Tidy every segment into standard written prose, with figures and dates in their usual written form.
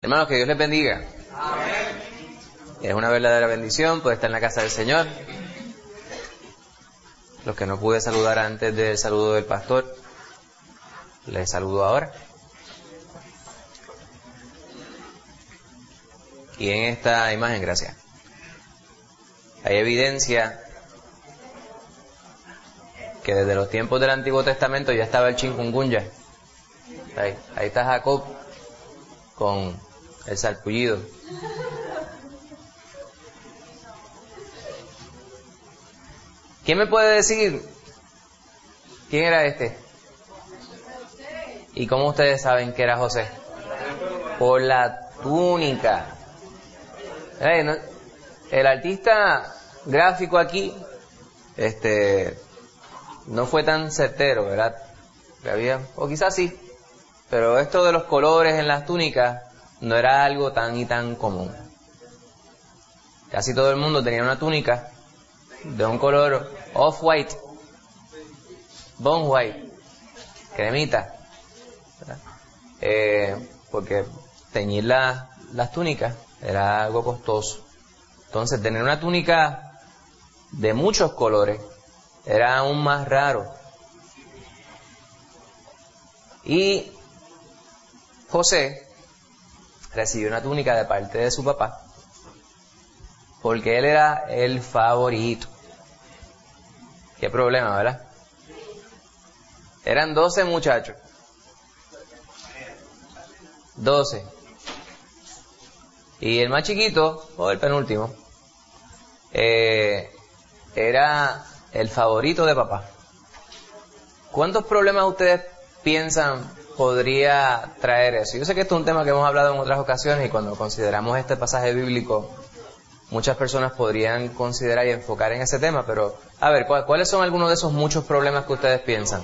Hermanos, que Dios les bendiga. Amén. Es una verdadera bendición poder estar en la casa del Señor. Los que no pude saludar antes del saludo del pastor, les saludo ahora. Y en esta imagen, gracias, hay evidencia que desde los tiempos del Antiguo Testamento ya estaba el chikungunya. Ahí está Jacob con el sarpullido. ¿Quién me puede decir quién era este? ¿Y cómo ustedes saben que era José? Por la túnica. El artista gráfico aquí no fue tan certero, ¿verdad? O quizás sí, pero esto de los colores en las túnicas no era algo tan y tan común. Casi todo el mundo tenía una túnica de un color off-white, bone white, cremita, ¿verdad? Porque teñir las túnicas era algo costoso. Entonces tener una túnica de muchos colores era aún más raro. Y José recibió una túnica de parte de su papá porque él era el favorito. Qué problema, ¿verdad? Eran 12 muchachos. 12. Y el más chiquito, o el penúltimo, era el favorito de papá. ¿Cuántos problemas ustedes piensan podría traer eso? Yo sé que esto es un tema que hemos hablado en otras ocasiones y cuando consideramos este pasaje bíblico, muchas personas podrían considerar y enfocar en ese tema, pero a ver, ¿cuáles son algunos de esos muchos problemas que ustedes piensan?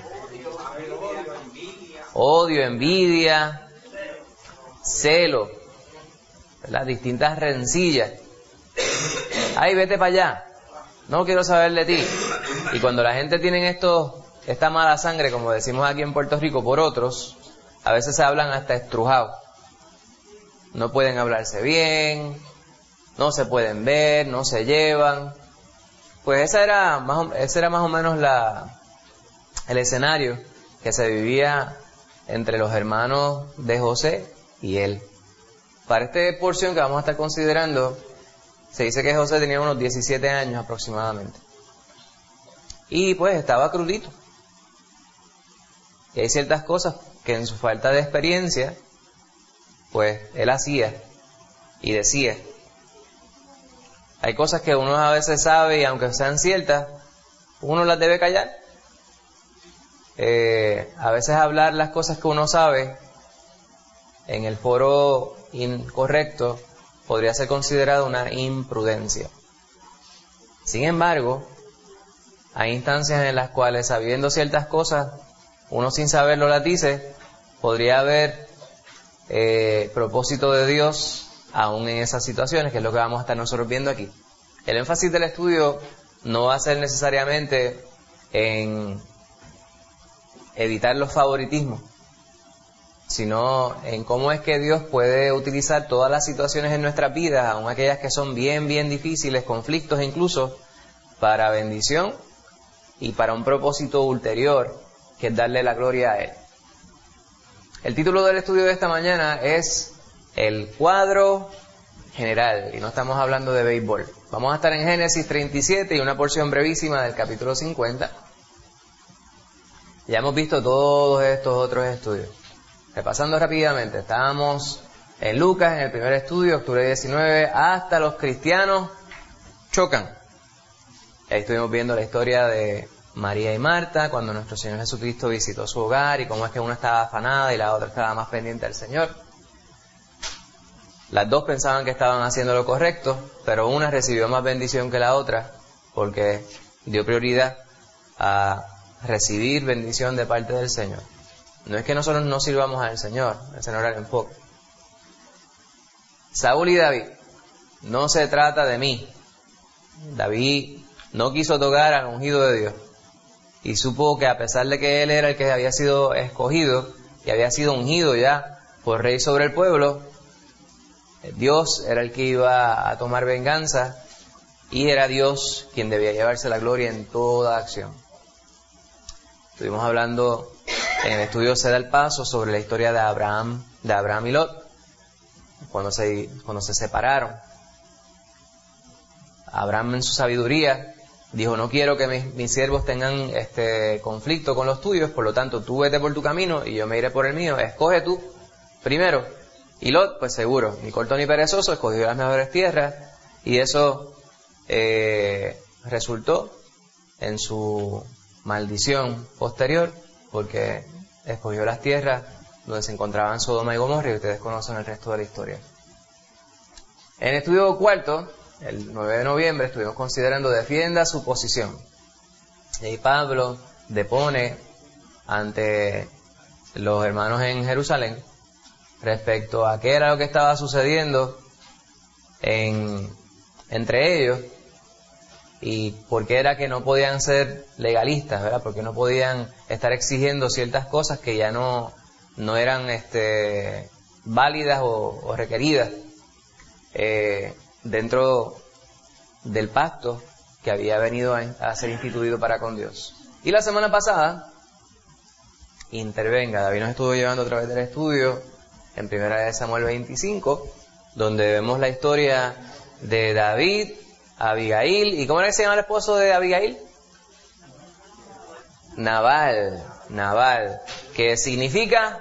Odio, envidia, celo, ¿verdad? Distintas rencillas. Ay, vete para allá, no quiero saber de ti. Y cuando la gente tiene esta mala sangre, como decimos aquí en Puerto Rico, por otros, a veces se hablan hasta estrujados. No pueden hablarse bien, no se pueden ver, no se llevan. Pues ese era más o menos el escenario que se vivía entre los hermanos de José y él. Para esta porción que vamos a estar considerando, se dice que José tenía unos 17 años aproximadamente. Y pues estaba crudito. Y hay ciertas cosas que en su falta de experiencia, pues él hacía y decía. Hay cosas que uno a veces sabe y aunque sean ciertas, uno las debe callar. A veces hablar las cosas que uno sabe en el foro incorrecto podría ser considerado una imprudencia. Sin embargo, hay instancias en las cuales, sabiendo ciertas cosas, uno sin saberlo las dice, podría haber propósito de Dios aún en esas situaciones, que es lo que vamos a estar nosotros viendo aquí. El énfasis del estudio no va a ser necesariamente en evitar los favoritismos, sino en cómo es que Dios puede utilizar todas las situaciones en nuestras vidas, aun aquellas que son bien, bien difíciles, conflictos incluso, para bendición y para un propósito ulterior, que es darle la gloria a Él. El título del estudio de esta mañana es El cuadro general, y no estamos hablando de béisbol. Vamos a estar en Génesis 37 y una porción brevísima del capítulo 50. Ya hemos visto todos estos otros estudios. Repasando rápidamente, estábamos en Lucas, en el primer estudio, octubre 19, hasta los cristianos chocan. Ahí estuvimos viendo la historia de María y Marta, cuando nuestro Señor Jesucristo visitó su hogar y cómo es que una estaba afanada y la otra estaba más pendiente del Señor. Las dos pensaban que estaban haciendo lo correcto, pero una recibió más bendición que la otra porque dio prioridad a recibir bendición de parte del Señor. No es que nosotros no sirvamos al Señor, ese no era el enfoque. Saúl y David, no se trata de mí. David no quiso tocar al ungido de Dios y supo que a pesar de que él era el que había sido escogido y había sido ungido ya por rey sobre el pueblo, Dios era el que iba a tomar venganza y era Dios quien debía llevarse la gloria en toda acción. Estuvimos hablando en el estudio Se da el Paso sobre la historia de Abraham y Lot, cuando se separaron. Abraham, en su sabiduría, dijo: no quiero que mis siervos tengan conflicto con los tuyos, por lo tanto tú vete por tu camino y yo me iré por el mío, escoge tú primero. Y Lot, pues seguro, ni corto ni perezoso, escogió las mejores tierras, y eso resultó en su maldición posterior, porque escogió las tierras donde se encontraban Sodoma y Gomorra, y ustedes conocen el resto de la historia. En el estudio cuarto, el 9 de noviembre, estuvimos considerando defienda su posición. Y Pablo depone ante los hermanos en Jerusalén respecto a qué era lo que estaba sucediendo entre ellos, y por qué era que no podían ser legalistas, ¿verdad? Porque no podían estar exigiendo ciertas cosas que ya no eran válidas o requeridas dentro del pacto que había venido a ser instituido para con Dios. Y la semana pasada, David nos estuvo llevando a través del estudio en 1 Samuel 25, donde vemos la historia de David, Abigail, ¿y cómo era que se llama el esposo de Abigail? Nabal, que significa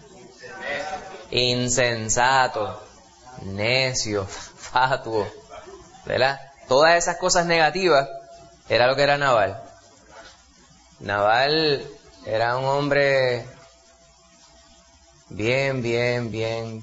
insensato, necio, fatuo, ¿verdad? Todas esas cosas negativas era lo que era Nabal. Nabal era un hombre bien,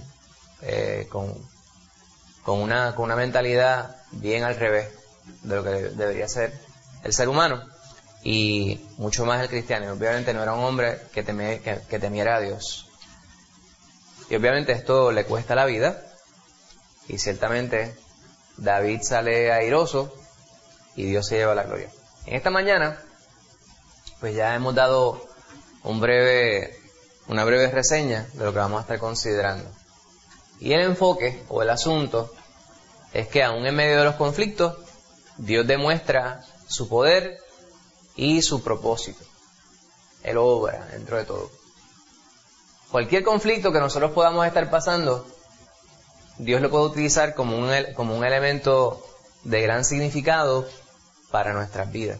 con una mentalidad bien al revés de lo que debería ser el ser humano, y mucho más el cristiano. Obviamente no era un hombre que temiera a Dios. Y obviamente esto le cuesta la vida, y ciertamente David sale airoso y Dios se lleva la gloria. En esta mañana, pues ya hemos dado una breve reseña de lo que vamos a estar considerando. Y el enfoque o el asunto es que aún en medio de los conflictos, Dios demuestra su poder y su propósito. Él obra dentro de todo. Cualquier conflicto que nosotros podamos estar pasando, Dios lo puede utilizar como un elemento de gran significado para nuestras vidas.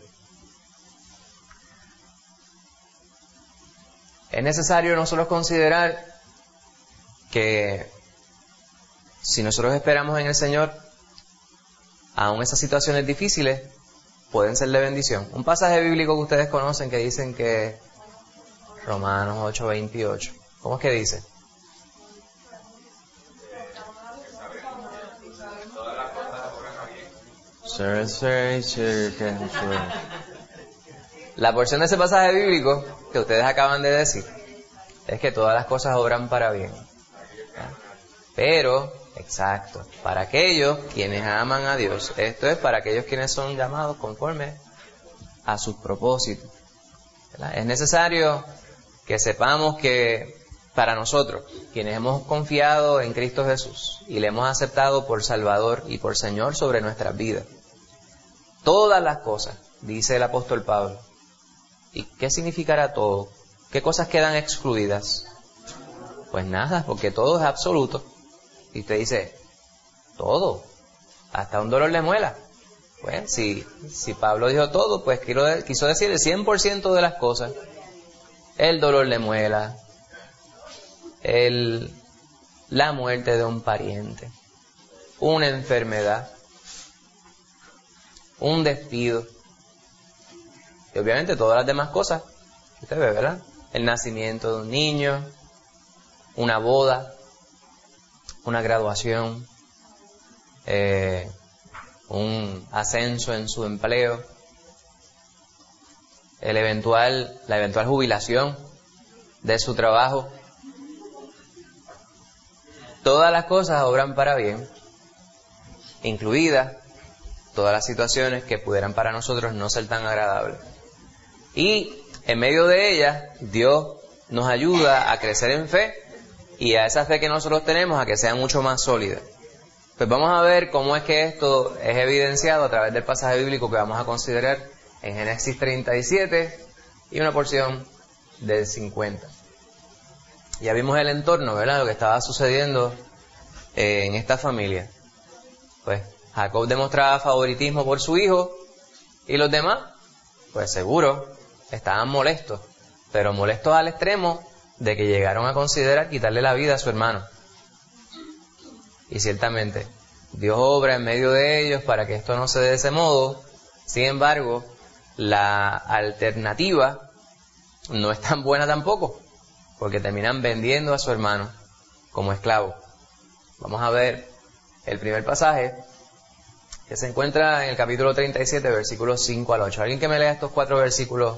Es necesario nosotros considerar que si nosotros esperamos en el Señor, aún esas situaciones difíciles pueden ser de bendición. Un pasaje bíblico que ustedes conocen que dicen que Romanos 8:28. ¿Cómo es que dice? La porción de ese pasaje bíblico que ustedes acaban de decir es que todas las cosas obran para bien. Pero, exacto, para aquellos quienes aman a Dios. Esto es para aquellos quienes son llamados conforme a sus propósitos. ¿Verdad? Es necesario que sepamos que para nosotros, quienes hemos confiado en Cristo Jesús y le hemos aceptado por Salvador y por Señor sobre nuestras vidas, todas las cosas, dice el apóstol Pablo. ¿Y qué significará todo? ¿Qué cosas quedan excluidas? Pues nada, porque todo es absoluto. Y usted dice, todo, hasta un dolor de muela. Pues si Pablo dijo todo, pues quiso decir el 100% de las cosas. El dolor de muela, la muerte de un pariente, una enfermedad, un despido, y obviamente todas las demás cosas que usted ve, ¿verdad? El nacimiento de un niño, una boda, una graduación, un ascenso en su empleo, la eventual jubilación de su trabajo. Todas las cosas obran para bien, incluidas todas las situaciones que pudieran para nosotros no ser tan agradables. Y en medio de ellas, Dios nos ayuda a crecer en fe, y a esa fe que nosotros tenemos a que sea mucho más sólida. Pues vamos a ver cómo es que esto es evidenciado a través del pasaje bíblico que vamos a considerar en Génesis 37 y una porción del 50. Ya vimos el entorno, ¿verdad? Lo que estaba sucediendo en esta familia. Pues Jacob demostraba favoritismo por su hijo y los demás, pues seguro, estaban molestos, pero molestos al extremo de que llegaron a considerar quitarle la vida a su hermano. Y ciertamente, Dios obra en medio de ellos para que esto no se dé de ese modo. Sin embargo, la alternativa no es tan buena tampoco, porque terminan vendiendo a su hermano como esclavo. Vamos a ver el primer pasaje que se encuentra en el capítulo 37, versículos 5 al 8. ¿Alguien que me lea estos 4 versículos?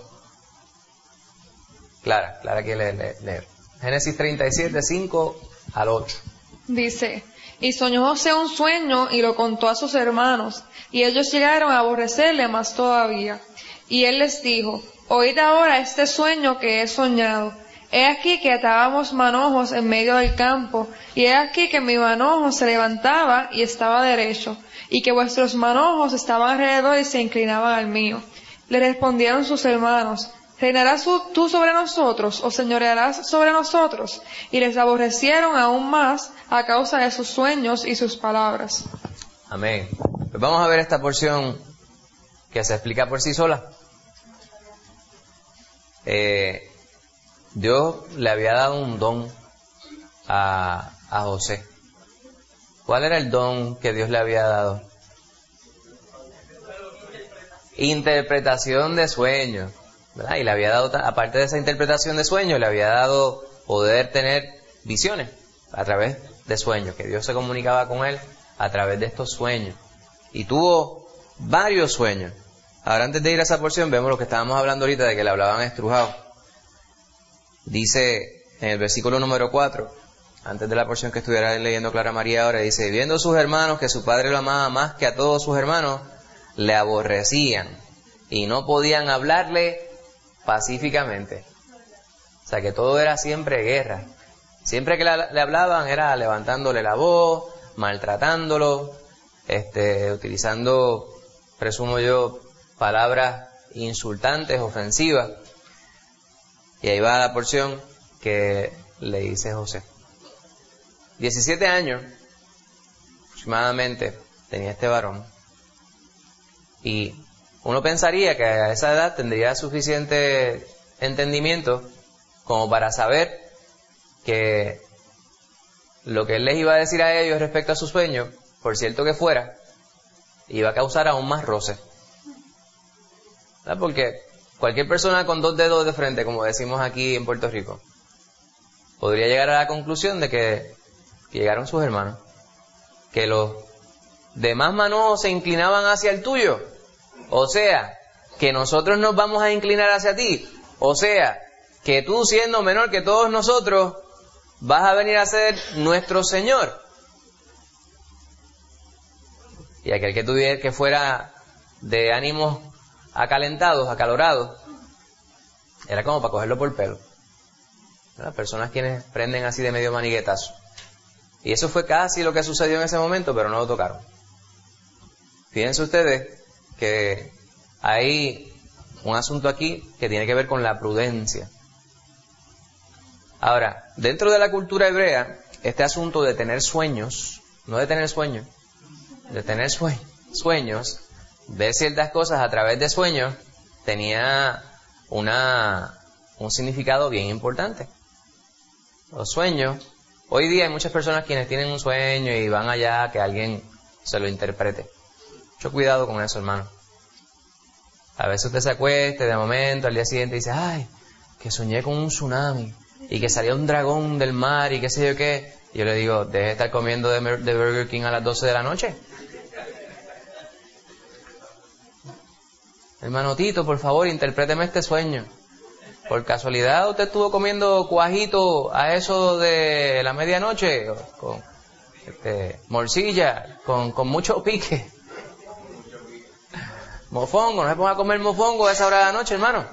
Clara quiere leer. Génesis 37, 5 al 8. Dice: y soñó José un sueño y lo contó a sus hermanos, y ellos llegaron a aborrecerle más todavía. Y él les dijo: oíd ahora este sueño que he soñado. He aquí que atábamos manojos en medio del campo, y he aquí que mi manojo se levantaba y estaba derecho, y que vuestros manojos estaban alrededor y se inclinaban al mío. Le respondieron sus hermanos: ¿reinarás tú sobre nosotros, o señorearás sobre nosotros? Y les aborrecieron aún más a causa de sus sueños y sus palabras. Amén. Pues vamos a ver esta porción que se explica por sí sola. Dios le había dado un don a José. ¿Cuál era el don que Dios le había dado? Interpretación de sueños, ¿verdad? Y le había dado, aparte de esa interpretación de sueños, le había dado poder tener visiones a través de sueños, que Dios se comunicaba con él a través de estos sueños. Y tuvo varios sueños. Ahora, antes de ir a esa porción, vemos lo que estábamos hablando ahorita de que le hablaban estrujado. Dice en el versículo número 4, antes de la porción que estuviera leyendo Clara María ahora, dice: viendo sus hermanos que su padre lo amaba más que a todos sus hermanos, le aborrecían y no podían hablarle pacíficamente. O sea que todo era siempre guerra. Siempre que le hablaban era levantándole la voz, maltratándolo, utilizando, presumo yo, palabras insultantes, ofensivas. Y ahí va la porción que le dice José. 17 años aproximadamente tenía este varón. Y uno pensaría que a esa edad tendría suficiente entendimiento como para saber que lo que él les iba a decir a ellos respecto a su sueño, por cierto que fuera, iba a causar aún más roce. ¿Verdad? Porque cualquier persona con 2 dedos de frente, como decimos aquí en Puerto Rico, podría llegar a la conclusión de que llegaron sus hermanos, que los demás manojos se inclinaban hacia el tuyo, o sea, que nosotros nos vamos a inclinar hacia ti, o sea, que tú, siendo menor que todos nosotros, vas a venir a ser nuestro Señor. Y aquel que tuviera, que fuera de ánimos acalorados, era como para cogerlo por el pelo. Las personas quienes prenden así de medio maniguetazo. Y eso fue casi lo que sucedió en ese momento, pero no lo tocaron. Fíjense ustedes que hay un asunto aquí que tiene que ver con la prudencia. Ahora, dentro de la cultura hebrea, este asunto de tener sueños, no de tener sueños, de tener sueños, ver ciertas cosas a través de sueños, tenía un significado bien importante. Los sueños, hoy día hay muchas personas quienes tienen un sueño y van allá a que alguien se lo interprete. Mucho cuidado con eso, hermano. A veces usted se acuesta de momento, al día siguiente dice: ay, que soñé con un tsunami y que salía un dragón del mar y qué sé yo qué. Y yo le digo: deje de estar comiendo de Burger King a las 12 de la noche. Hermano Tito, por favor, interpréteme este sueño. ¿Por casualidad usted estuvo comiendo cuajito a eso de la medianoche? Con morcilla, con mucho pique. Mofongo, no se ponga a comer mofongo a esa hora de la noche, hermano.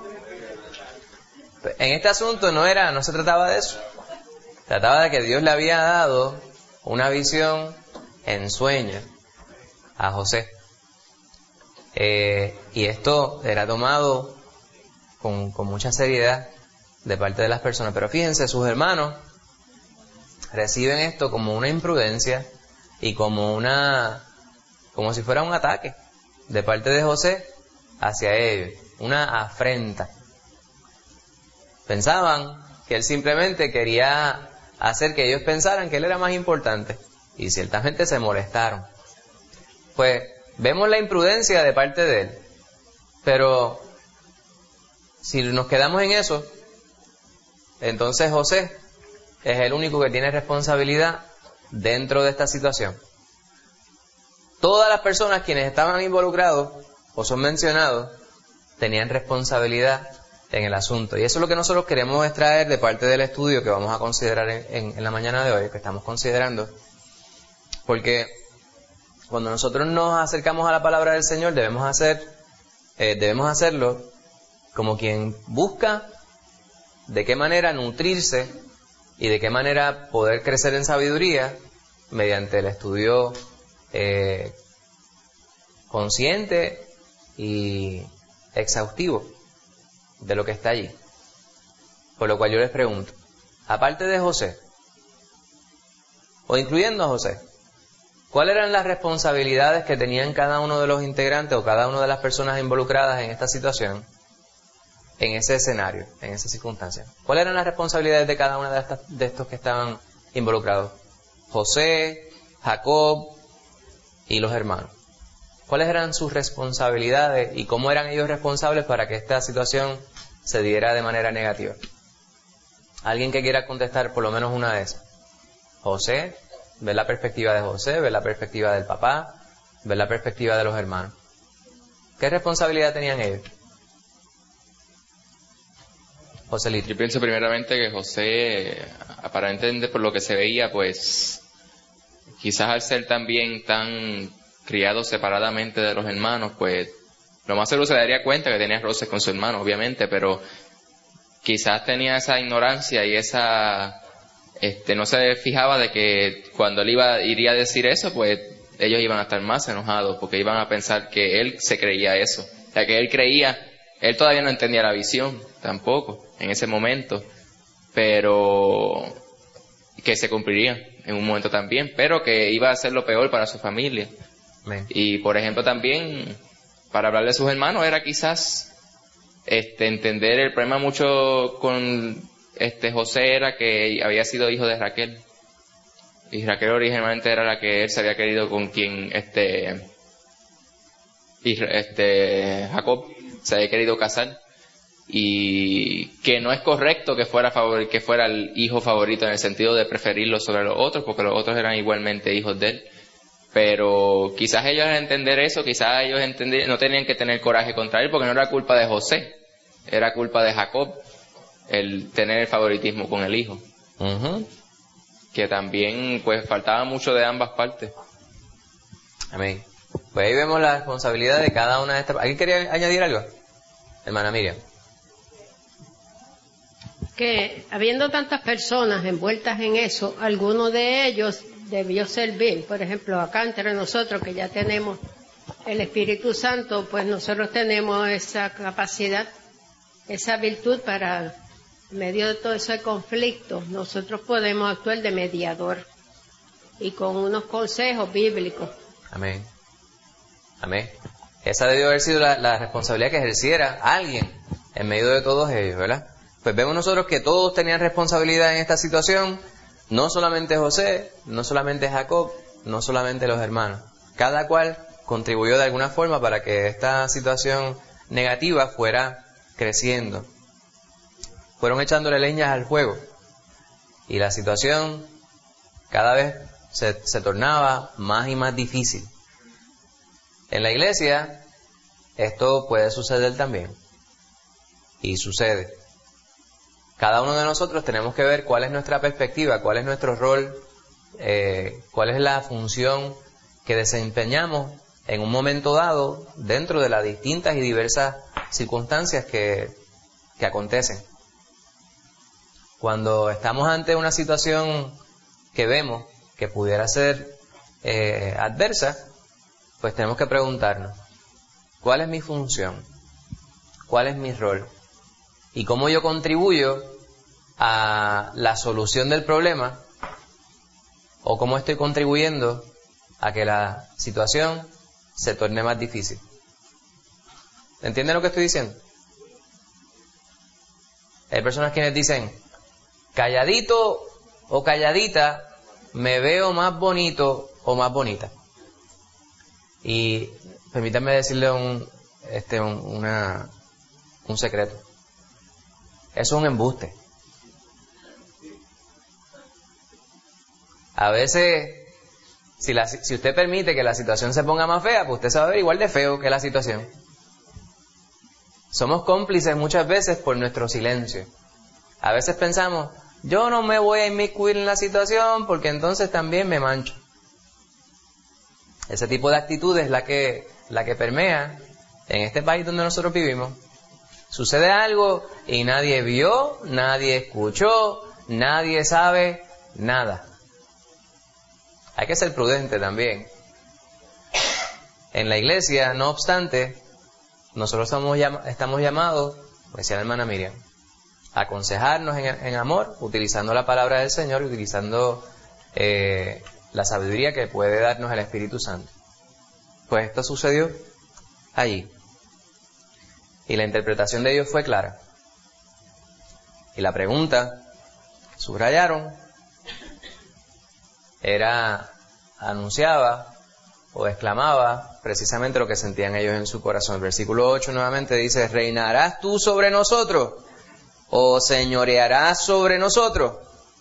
En este asunto no se trataba de eso. Trataba de que Dios le había dado una visión en sueños a José. Y esto era tomado con mucha seriedad de parte de las personas. Pero fíjense, sus hermanos reciben esto como una imprudencia y como si fuera un ataque de parte de José hacia ellos, una afrenta. Pensaban que él simplemente quería hacer que ellos pensaran que él era más importante, y ciertamente se molestaron. Pues vemos la imprudencia de parte de él, pero si nos quedamos en eso, entonces José es el único que tiene responsabilidad dentro de esta situación. Todas las personas quienes estaban involucrados o son mencionados tenían responsabilidad en el asunto, y eso es lo que nosotros queremos extraer de parte del estudio que vamos a considerar en la mañana de hoy, que estamos considerando, porque cuando nosotros nos acercamos a la palabra del Señor debemos hacerlo como quien busca de qué manera nutrirse y de qué manera poder crecer en sabiduría mediante el estudio consciente y exhaustivo de lo que está allí. Por lo cual yo les pregunto, aparte de José, o incluyendo a José, ¿cuáles eran las responsabilidades que tenían cada uno de los integrantes o cada una de las personas involucradas en esta situación, en ese escenario, en esa circunstancia? ¿Cuáles eran las responsabilidades de cada una de estos que estaban involucrados? José, Jacob y los hermanos. ¿Cuáles eran sus responsabilidades y cómo eran ellos responsables para que esta situación se diera de manera negativa? ¿Alguien que quiera contestar por lo menos una de esas? José, ver la perspectiva de José, ver la perspectiva del papá, ver la perspectiva de los hermanos. ¿Qué responsabilidad tenían ellos? Joselito. Yo pienso primeramente que José, aparentemente por lo que se veía, pues quizás al ser también tan criado separadamente de los hermanos, pues lo más seguro se daría cuenta que tenía roces con su hermano, obviamente, pero quizás tenía esa ignorancia y esa no se fijaba de que cuando él iría a decir eso, pues ellos iban a estar más enojados porque iban a pensar que él se creía eso. O sea, que él todavía no entendía la visión tampoco en ese momento, pero que se cumpliría en un momento también, pero que iba a ser lo peor para su familia. Amén. Y por ejemplo también, para hablar de sus hermanos, era quizás entender el problema mucho con José era que había sido hijo de Raquel, y Raquel originalmente era la que él se había querido, con quien Jacob se había querido casar, y que no es correcto que fuera el hijo favorito en el sentido de preferirlo sobre los otros, porque los otros eran igualmente hijos de él. Pero quizás ellos al entender eso, quizás ellos no tenían que tener coraje contra él, porque no era culpa de José, era culpa de Jacob el tener el favoritismo con el hijo. Uh-huh. Que también pues faltaba mucho de ambas partes. Amén. Pues ahí vemos la responsabilidad de cada una de estas. ¿Alguien quería añadir algo? Hermana Miriam. Que habiendo tantas personas envueltas en eso, alguno de ellos debió servir. Por ejemplo, acá entre nosotros que ya tenemos el Espíritu Santo, pues nosotros tenemos esa capacidad, esa virtud para, en medio de todo ese conflicto, nosotros podemos actuar de mediador y con unos consejos bíblicos. Amén. Amén. Esa debió haber sido la responsabilidad que ejerciera alguien en medio de todos ellos, ¿verdad? Pues vemos nosotros que todos tenían responsabilidad en esta situación, no solamente José, no solamente Jacob, no solamente los hermanos. Cada cual contribuyó de alguna forma para que esta situación negativa fuera creciendo. Fueron echándole leñas al fuego y la situación cada vez se tornaba más y más difícil. En la iglesia esto puede suceder también, y sucede. Cada uno de nosotros tenemos que ver cuál es nuestra perspectiva, cuál es nuestro rol, cuál es la función que desempeñamos en un momento dado dentro de las distintas y diversas circunstancias que acontecen. Cuando estamos ante una situación que vemos que pudiera ser adversa, pues tenemos que preguntarnos, ¿cuál es mi función? ¿Cuál es mi rol? ¿Y cómo yo contribuyo a la solución del problema? ¿O cómo estoy contribuyendo a que la situación se torne más difícil? ¿Entienden lo que estoy diciendo? Hay personas quienes dicen, calladito o calladita, me veo más bonito o más bonita. Y permítanme decirle un secreto. Eso es un embuste. A veces, si usted permite que la situación se ponga más fea, pues usted se va a ver igual de feo que la situación. Somos cómplices muchas veces por nuestro silencio. A veces pensamos, yo no me voy a inmiscuir en la situación porque entonces también me mancho. Ese tipo de actitud es la que permea en este país donde nosotros vivimos. Sucede algo y nadie vio, nadie escuchó, nadie sabe nada. Hay que ser prudente también. En la iglesia, no obstante, nosotros estamos llamados, como decía la hermana Miriam, a aconsejarnos en amor, utilizando la palabra del Señor y utilizando la sabiduría que puede darnos el Espíritu Santo. Pues esto sucedió allí. Y la interpretación de ellos fue clara. Y la pregunta que subrayaron anunciaba o exclamaba precisamente lo que sentían ellos en su corazón. El versículo 8 nuevamente dice, ¿reinarás tú sobre nosotros o señorearás sobre nosotros?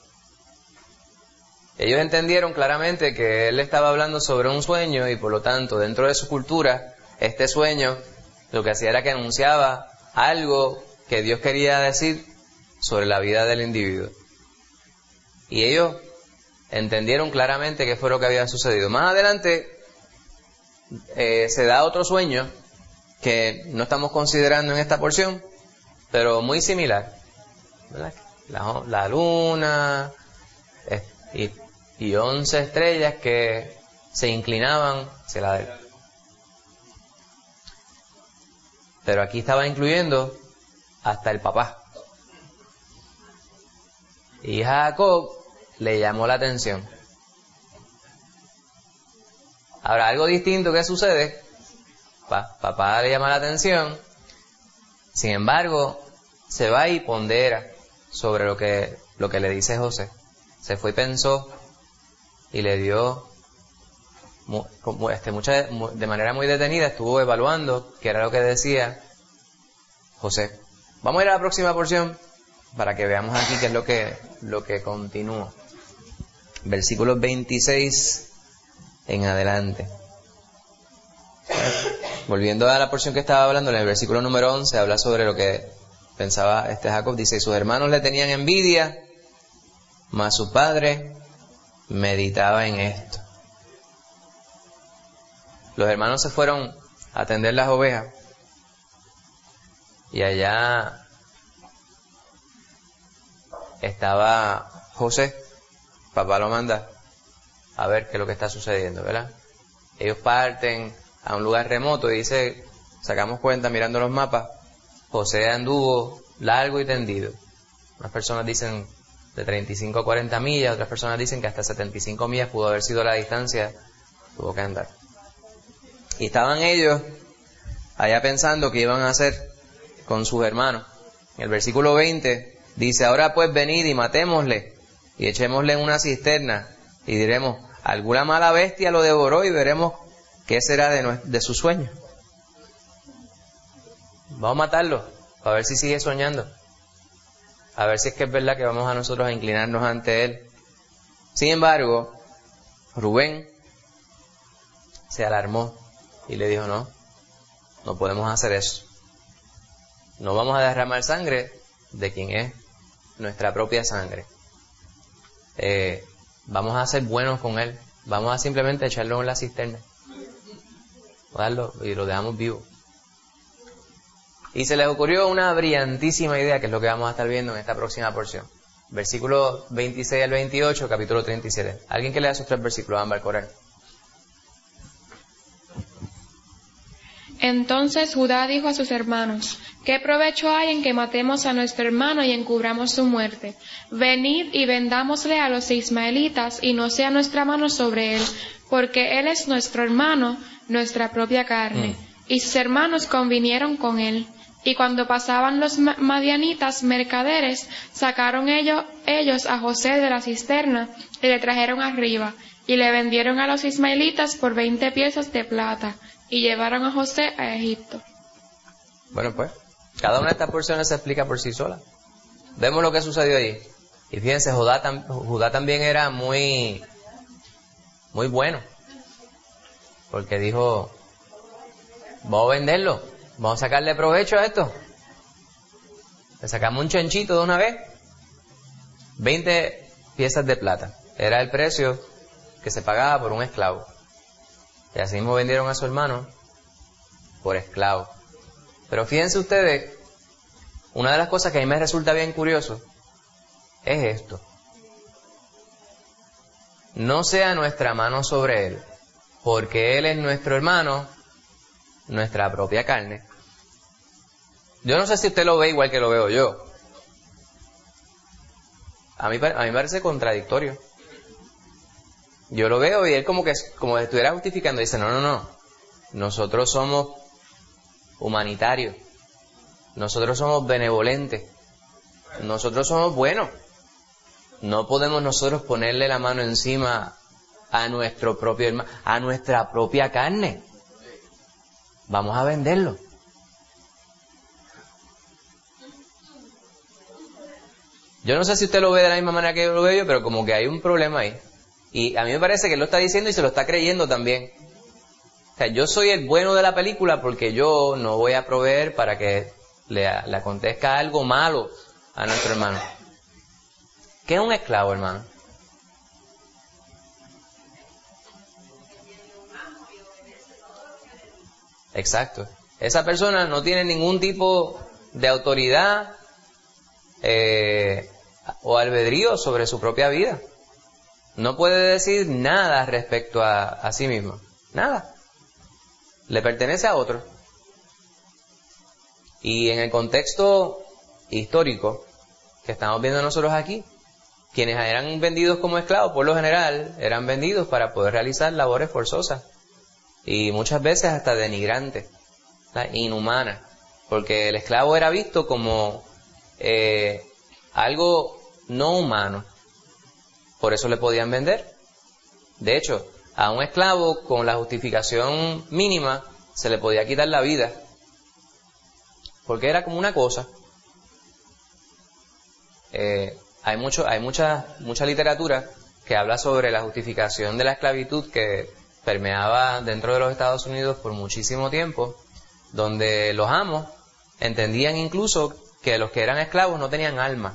Ellos entendieron claramente que él estaba hablando sobre un sueño y por lo tanto dentro de su cultura este sueño lo que hacía era que anunciaba algo que Dios quería decir sobre la vida del individuo. Y ellos entendieron claramente qué fue lo que había sucedido. Más adelante se da otro sueño que no estamos considerando en esta porción, pero muy similar, ¿verdad? La luna y 11 estrellas que se inclinaban hacia la derecha. Pero aquí estaba incluyendo hasta el papá. Y Jacob le llamó la atención. Ahora, algo distinto que sucede, papá le llama la atención, sin embargo, se va y pondera sobre lo que le dice José. Se fue y pensó y le dio, de manera muy detenida, estuvo evaluando qué era lo que decía José. Vamos a ir a la próxima porción para que veamos aquí qué es lo que continúa. Versículos 26 en adelante. Volviendo a la porción que estaba hablando, en el versículo número 11 habla sobre lo que pensaba Jacob. Dice, sus hermanos le tenían envidia, mas su padre meditaba en esto. Los hermanos se fueron a atender las ovejas y allá estaba José. Papá lo manda a ver qué es lo que está sucediendo, ¿verdad? Ellos parten a un lugar remoto y dice, sacamos cuenta mirando los mapas, José anduvo largo y tendido. Unas personas dicen de 35 a 40 millas, otras personas dicen que hasta 75 millas pudo haber sido la distancia, tuvo que andar. Y estaban ellos allá pensando qué iban a hacer con sus hermanos. En el versículo 20 dice, ahora pues venid y matémosle y echémosle en una cisterna y diremos, alguna mala bestia lo devoró y veremos qué será de su sueño. Vamos a matarlo para ver si sigue soñando, a ver si es que es verdad que vamos a nosotros a inclinarnos ante él. Sin embargo, Rubén se alarmó y le dijo, no podemos hacer eso. No vamos a derramar sangre de quien es nuestra propia sangre. Vamos a ser buenos con él. Vamos a simplemente echarlo en la cisterna. Y lo dejamos vivo. Y se les ocurrió una brillantísima idea, que es lo que vamos a estar viendo en esta próxima porción. Versículos 26 al 28, capítulo 37. Alguien que lea esos 3 versículos, Ámbar, correr. Entonces Judá dijo a sus hermanos: ¿Qué provecho hay en que matemos a nuestro hermano y encubramos su muerte? Venid y vendámosle a los ismaelitas, y no sea nuestra mano sobre él, porque él es nuestro hermano, nuestra propia carne. Y sus hermanos convinieron con él. Y cuando pasaban los madianitas mercaderes, sacaron ellos a José de la cisterna y le trajeron arriba, y le vendieron a los ismaelitas por 20 piezas de plata, y llevaron a José a Egipto. Bueno, pues, cada una de estas porciones se explica por sí sola. Vemos lo que sucedió allí. Y fíjense, Judá también era muy bueno. Porque dijo: vamos a venderlo, vamos a sacarle provecho a esto. Le sacamos un chanchito de una vez. 20 piezas de plata. Era el precio que se pagaba por un esclavo. Y así mismo vendieron a su hermano por esclavo. Pero fíjense ustedes, una de las cosas que a mí me resulta bien curioso es esto: no sea nuestra mano sobre él, porque él es nuestro hermano, nuestra propia carne. Yo no sé si usted lo ve igual que lo veo yo. A mí me parece contradictorio. Yo lo veo y él como estuviera justificando. Dice: no. Nosotros somos humanitarios. Nosotros somos benevolentes. Nosotros somos buenos. No podemos nosotros ponerle la mano encima a nuestro propio hermano, a nuestra propia carne. Vamos a venderlo. Yo no sé si usted lo ve de la misma manera que yo lo veo, pero como que hay un problema ahí. Y a mí me parece que él lo está diciendo y se lo está creyendo también. O sea, yo soy el bueno de la película porque yo no voy a proveer para que le acontezca algo malo a nuestro hermano. ¿Qué es un esclavo, hermano? Exacto. Esa persona no tiene ningún tipo de autoridad o albedrío sobre su propia vida. No puede decir nada respecto a sí mismo. Nada. Le pertenece a otro. Y en el contexto histórico que estamos viendo nosotros aquí, quienes eran vendidos como esclavos, por lo general, eran vendidos para poder realizar labores forzosas. Y muchas veces hasta denigrantes, inhumanas. Porque el esclavo era visto como algo no humano. Por eso le podían vender. De hecho, a un esclavo con la justificación mínima se le podía quitar la vida. Porque era como una cosa. Hay mucha literatura que habla sobre la justificación de la esclavitud que permeaba dentro de los Estados Unidos por muchísimo tiempo, donde los amos entendían incluso que los que eran esclavos no tenían alma,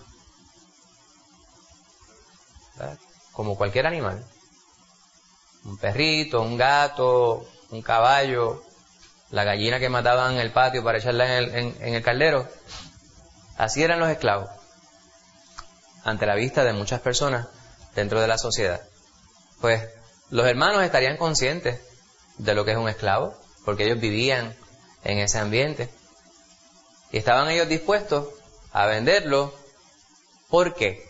¿verdad? Como cualquier animal. Un perrito, un gato, un caballo, la gallina que mataban en el patio para echarla en el caldero. Así eran los esclavos, ante la vista de muchas personas dentro de la sociedad. Pues los hermanos estarían conscientes de lo que es un esclavo, porque ellos vivían en ese ambiente. Y estaban ellos dispuestos a venderlo. ¿Por qué?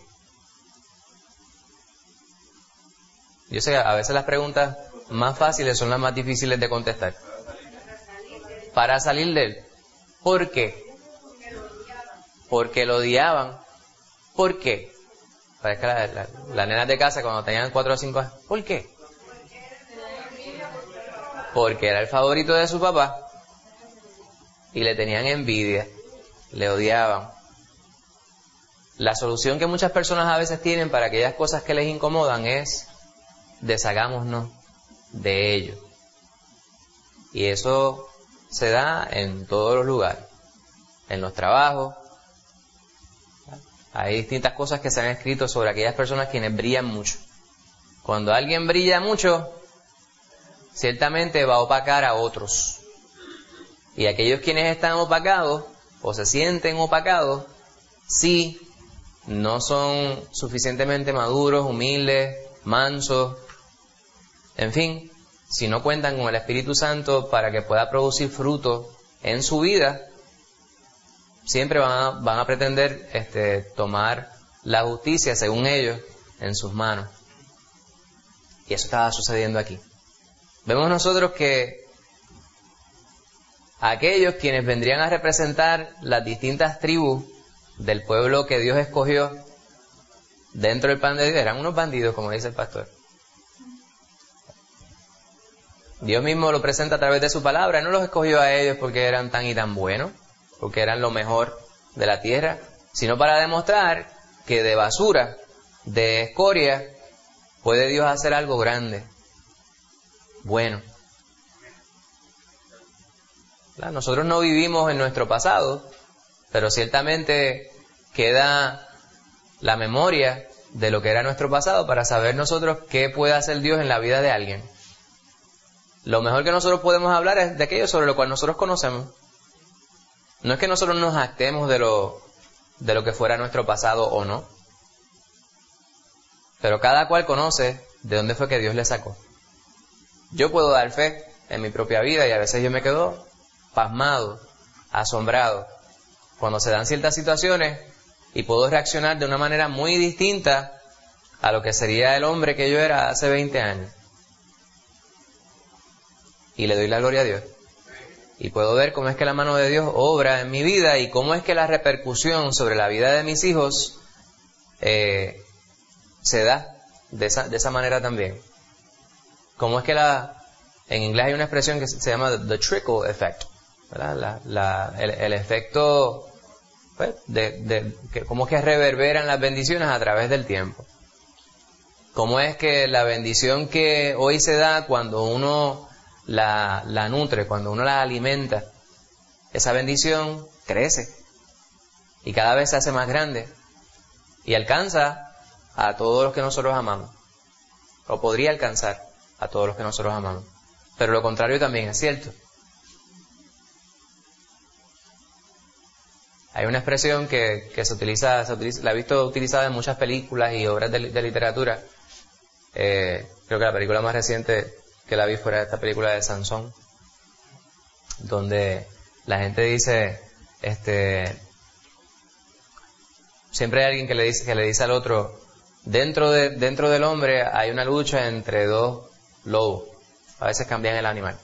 Yo sé que a veces las preguntas más fáciles son las más difíciles de contestar. Para salir de él. ¿Por qué? Porque lo odiaban. ¿Por qué? Parece que las nenas de casa cuando tenían 4 o 5 años. ¿Por qué? Porque era el favorito de su papá. Y le tenían envidia. Le odiaban. La solución que muchas personas a veces tienen para aquellas cosas que les incomodan es: deshagámonos de ello. Y eso se da en todos los lugares. En los trabajos. Hay distintas cosas que se han escrito sobre aquellas personas quienes brillan mucho. Cuando alguien brilla mucho, ciertamente va a opacar a otros. Y aquellos quienes están opacados o se sienten opacados, si no son suficientemente maduros, humildes, mansos, en fin, si no cuentan con el Espíritu Santo para que pueda producir fruto en su vida, siempre van a pretender tomar la justicia, según ellos, en sus manos. Y eso estaba sucediendo aquí. Vemos nosotros que aquellos quienes vendrían a representar las distintas tribus del pueblo que Dios escogió dentro del plan de Dios eran unos bandidos, como dice el pastor. Dios mismo lo presenta a través de su palabra. Él no los escogió a ellos porque eran tan y tan buenos, porque eran lo mejor de la tierra, sino para demostrar que de basura, de escoria, puede Dios hacer algo grande, bueno. Nosotros no vivimos en nuestro pasado, pero ciertamente queda la memoria de lo que era nuestro pasado para saber nosotros qué puede hacer Dios en la vida de alguien. Lo mejor que nosotros podemos hablar es de aquello sobre lo cual nosotros conocemos. No es que nosotros nos jactemos de lo que fuera nuestro pasado o no. Pero cada cual conoce de dónde fue que Dios le sacó. Yo puedo dar fe en mi propia vida y a veces yo me quedo pasmado, asombrado, cuando se dan ciertas situaciones y puedo reaccionar de una manera muy distinta a lo que sería el hombre que yo era hace 20 años. Y le doy la gloria a Dios. Y puedo ver cómo es que la mano de Dios obra en mi vida y cómo es que la repercusión sobre la vida de mis hijos se da de esa manera también. Cómo es que en inglés hay una expresión que se llama the trickle effect, ¿verdad? El efecto, pues, de cómo es que reverberan las bendiciones a través del tiempo. Cómo es que la bendición que hoy se da cuando uno la nutre, cuando uno la alimenta, esa bendición crece y cada vez se hace más grande y alcanza a todos los que nosotros amamos, o podría alcanzar a todos los que nosotros amamos. Pero lo contrario también es cierto. Hay una expresión que se utiliza, la he visto utilizada en muchas películas y obras de literatura. Creo que la película más reciente que la vi fuera esta película de Sansón, donde la gente dice, siempre hay alguien que le dice al otro, dentro del hombre hay una lucha entre dos lobos, a veces cambian el animal.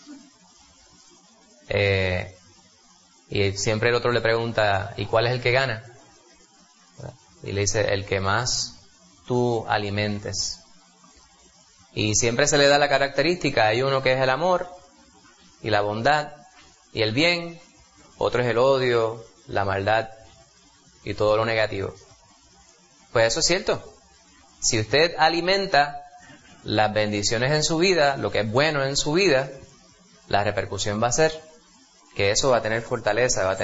Y siempre el otro le pregunta, ¿y cuál es el que gana? Y le dice, el que más tú alimentes. Y siempre se le da la característica, hay uno que es el amor y la bondad y el bien, otro es el odio, la maldad y todo lo negativo. Pues eso es cierto. Si usted alimenta las bendiciones en su vida, lo que es bueno en su vida, la repercusión va a ser que eso va a tener fortaleza, va a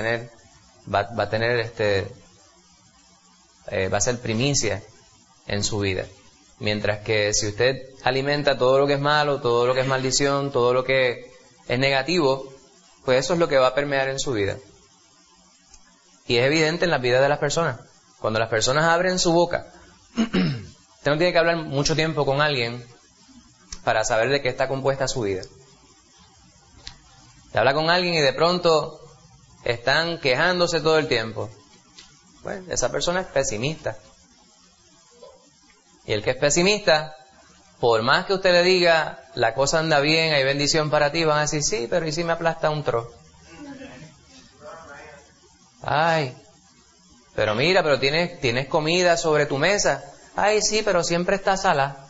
ser primicia en su vida. Mientras que si usted alimenta todo lo que es malo, todo lo que es maldición, todo lo que es negativo, pues eso es lo que va a permear en su vida. Y es evidente en la vida de las personas. Cuando las personas abren su boca, usted no tiene que hablar mucho tiempo con alguien para saber de qué está compuesta su vida. Te habla con alguien y de pronto están quejándose todo el tiempo. Bueno, esa persona es pesimista. Y el que es pesimista, por más que usted le diga, la cosa anda bien, hay bendición para ti, van a decir, sí, pero ¿y si me aplasta un tro? Ay, pero mira, pero tienes comida sobre tu mesa. Ay, sí, pero siempre está salada.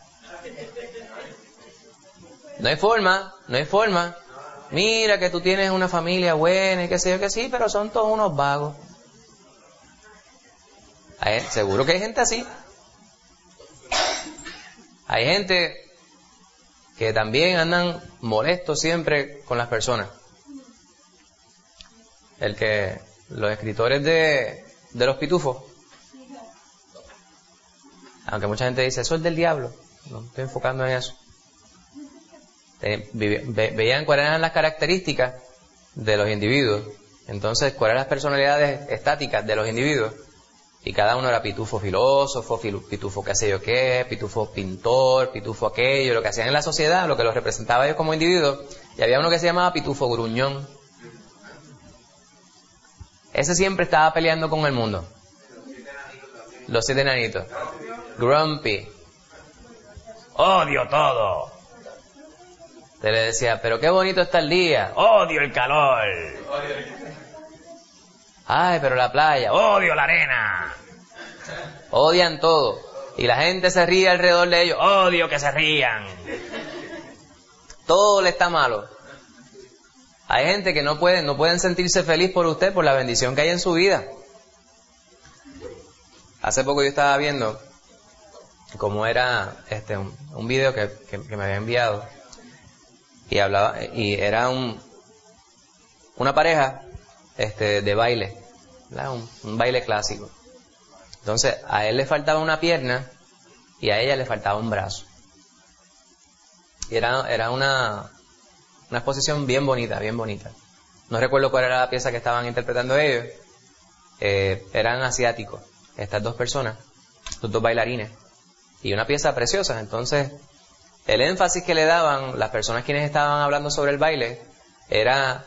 No hay forma. Mira que tú tienes una familia buena y qué sé yo que sí, pero son todos unos vagos. Seguro que hay gente así. Hay gente que también andan molestos siempre con las personas. Los escritores de los pitufos. Aunque mucha gente dice, eso es del diablo. No estoy enfocando en eso. Veían cuáles eran las características de los individuos. Entonces, cuáles eran las personalidades estáticas de los individuos. Y cada uno era pitufo filósofo, pitufo qué sé yo qué, pitufo pintor, pitufo aquello, lo que hacían en la sociedad, lo que los representaba ellos como individuos. Y había uno que se llamaba pitufo gruñón. Ese siempre estaba peleando con el mundo. Los 7 enanitos. Grumpy. Odio todo. Te le decía, pero qué bonito está el día. Odio el calor. Ay, pero la playa. Odio la arena. Odian todo. Y la gente se ríe alrededor de ellos. Odio que se rían. Todo le está malo. Hay gente que no pueden sentirse feliz por usted, por la bendición que hay en su vida. Hace poco yo estaba viendo cómo era un video que me había enviado y era una pareja de baile, ¿verdad? Un baile clásico. Entonces a él le faltaba una pierna y a ella le faltaba un brazo. Y era una exposición bien bonita, bien bonita. No recuerdo cuál era la pieza que estaban interpretando ellos. Eran asiáticos, estas dos personas, estos dos bailarines. Y una pieza preciosa. Entonces, el énfasis que le daban las personas quienes estaban hablando sobre el baile era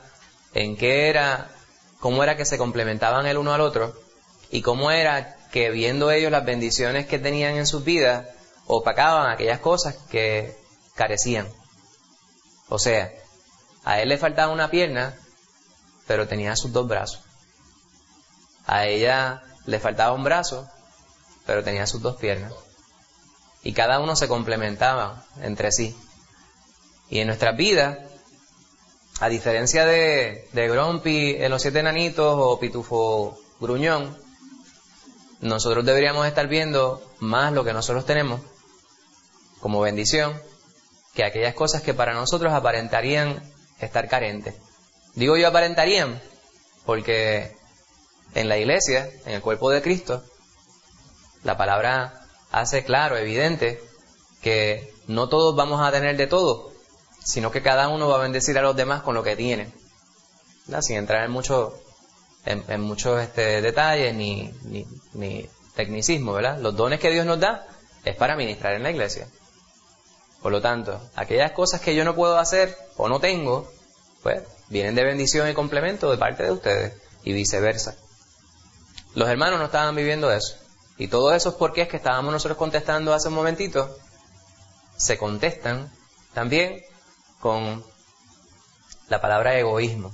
cómo era que se complementaban el uno al otro y cómo era que viendo ellos las bendiciones que tenían en sus vidas, opacaban aquellas cosas que carecían. O sea, a él le faltaba una pierna, pero tenía sus 2 brazos. A ella le faltaba un brazo, pero tenía sus 2 piernas. Y cada uno se complementaba entre sí. Y en nuestras vidas, a diferencia de Grumpy en los 7 enanitos o Pitufo Gruñón, nosotros deberíamos estar viendo más lo que nosotros tenemos como bendición que aquellas cosas que para nosotros aparentarían estar carentes. Digo yo aparentarían porque en la iglesia, en el cuerpo de Cristo, la palabra hace claro, evidente, que no todos vamos a tener de todo, sino que cada uno va a bendecir a los demás con lo que tiene, ¿verdad? Sin entrar en muchos detalles ni tecnicismo, ¿verdad? Los dones que Dios nos da es para ministrar en la iglesia. Por lo tanto, aquellas cosas que yo no puedo hacer o no tengo, pues vienen de bendición y complemento de parte de ustedes y viceversa. Los hermanos no estaban viviendo eso. Y todos esos porqués que estábamos nosotros contestando hace un momentito, se contestan también con la palabra egoísmo.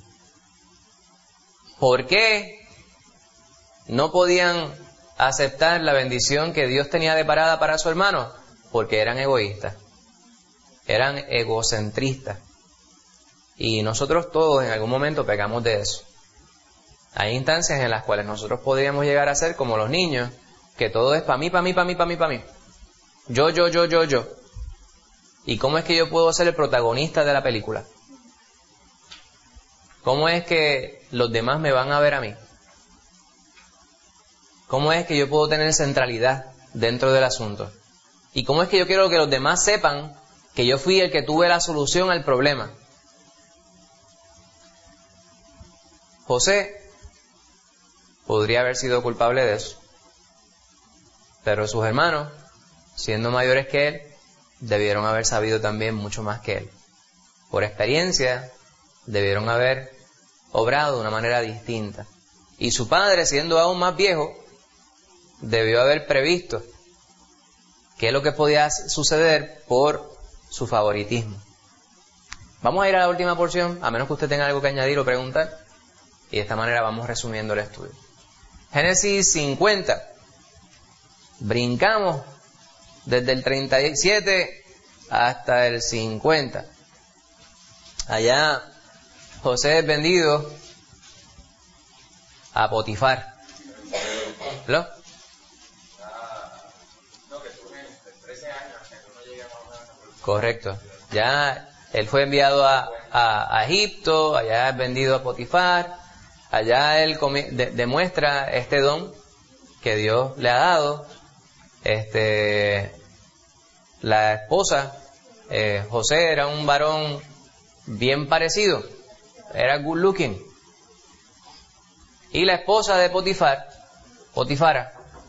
¿Por qué no podían aceptar la bendición que Dios tenía deparada para su hermano? Porque eran egoístas, eran egocentristas. Y nosotros todos en algún momento pecamos de eso. Hay instancias en las cuales nosotros podríamos llegar a ser como los niños, que todo es para mí, para mí, para mí, para mí, para mí. Yo. ¿Y cómo es que yo puedo ser el protagonista de la película? ¿Cómo es que los demás me van a ver a mí? ¿Cómo es que yo puedo tener centralidad dentro del asunto? ¿Y cómo es que yo quiero que los demás sepan que yo fui el que tuve la solución al problema? José podría haber sido culpable de eso. Pero sus hermanos, siendo mayores que él, debieron haber sabido también mucho más que él. Por experiencia, debieron haber obrado de una manera distinta. Y su padre, siendo aún más viejo, debió haber previsto qué es lo que podía suceder por su favoritismo. Vamos a ir a la última porción, a menos que usted tenga algo que añadir o preguntar. Y de esta manera vamos resumiendo el estudio. Génesis 50. Brincamos desde el 37 hasta el 50. Allá José es vendido a Potifar. ¿Lo? Correcto. Ya él fue enviado a Egipto, allá es vendido a Potifar. Allá él demuestra este don que Dios le ha dado. La esposa, José, era un varón bien parecido, era good looking. Y la esposa de Potifara,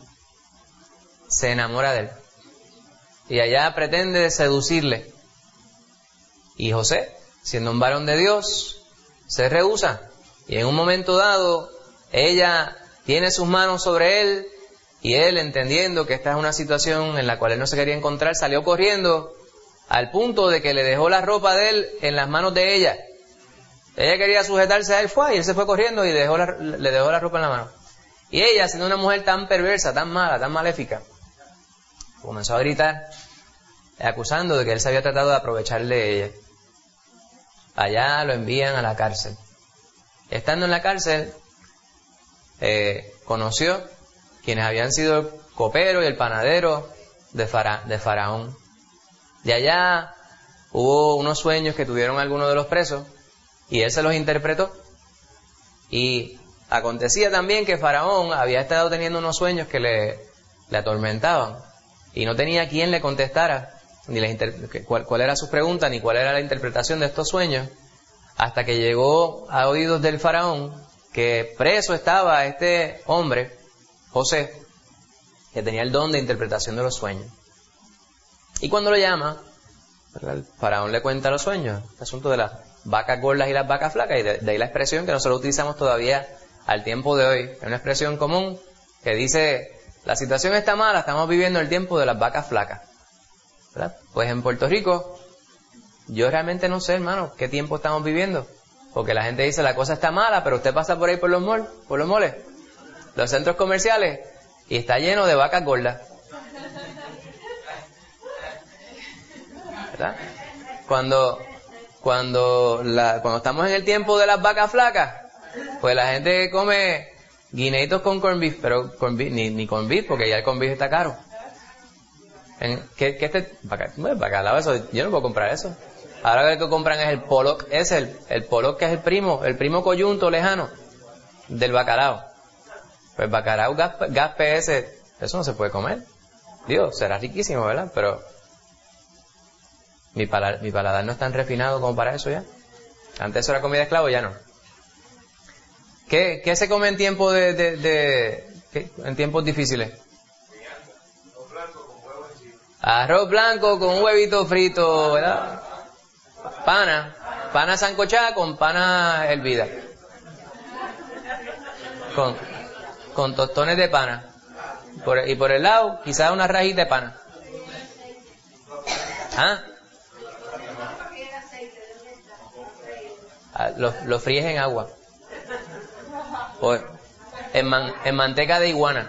se enamora de él. Y allá pretende seducirle. Y José, siendo un varón de Dios, se rehúsa. Y en un momento dado, ella tiene sus manos sobre él, y él, entendiendo que esta es una situación en la cual él no se quería encontrar, salió corriendo al punto de que le dejó la ropa de él en las manos de ella. Ella quería sujetarse a él, y él se fue corriendo y le dejó la ropa en la mano. Y ella, siendo una mujer tan perversa, tan mala, tan maléfica, comenzó a gritar, acusando de que él se había tratado de aprovechar de ella. Allá lo envían a la cárcel. Estando en la cárcel, conoció quienes habían sido el copero y el panadero de Faraón. De allá hubo unos sueños que tuvieron algunos de los presos, y él se los interpretó. Y acontecía también que Faraón había estado teniendo unos sueños que le atormentaban, y no tenía quien le contestara ni cuál era su pregunta, ni cuál era la interpretación de estos sueños, hasta que llegó a oídos del Faraón que preso estaba este hombre, José, que tenía el don de interpretación de los sueños. Y cuando lo llama, el Faraón le cuenta los sueños, el asunto de las vacas gordas y las vacas flacas, y de ahí la expresión que nosotros utilizamos todavía al tiempo de hoy. Es una expresión común que dice: la situación está mala, estamos viviendo el tiempo de las vacas flacas, ¿verdad? Pues en Puerto Rico, yo realmente no sé, hermano, qué tiempo estamos viviendo, porque la gente dice la cosa está mala, pero usted pasa por ahí por los moles, los centros comerciales, y está lleno de vacas gordas, ¿verdad? Cuando estamos en el tiempo de las vacas flacas, pues la gente come guineitos con corned beef, pero ni corned beef, porque ya el corned beef está caro. Bacalao, eso, yo no puedo comprar eso. Ahora lo que compran es el pollock, el pollock, que es el primo coyunto lejano del bacalao. Pues bacalao gaspe ese, eso no se puede comer. Dios, será riquísimo, ¿verdad? Pero mi paladar no es tan refinado como para eso ya. Antes eso era comida de esclavo, ya no. ¿Qué se come en tiempos en tiempos difíciles? Arroz blanco con un huevito frito, ¿verdad? Pana sancochada con pana hervida. Con tostones de pana. Y por el lado, quizás una rajita de pana. ¿Ah? Lo fríes en agua. O en manteca de iguana.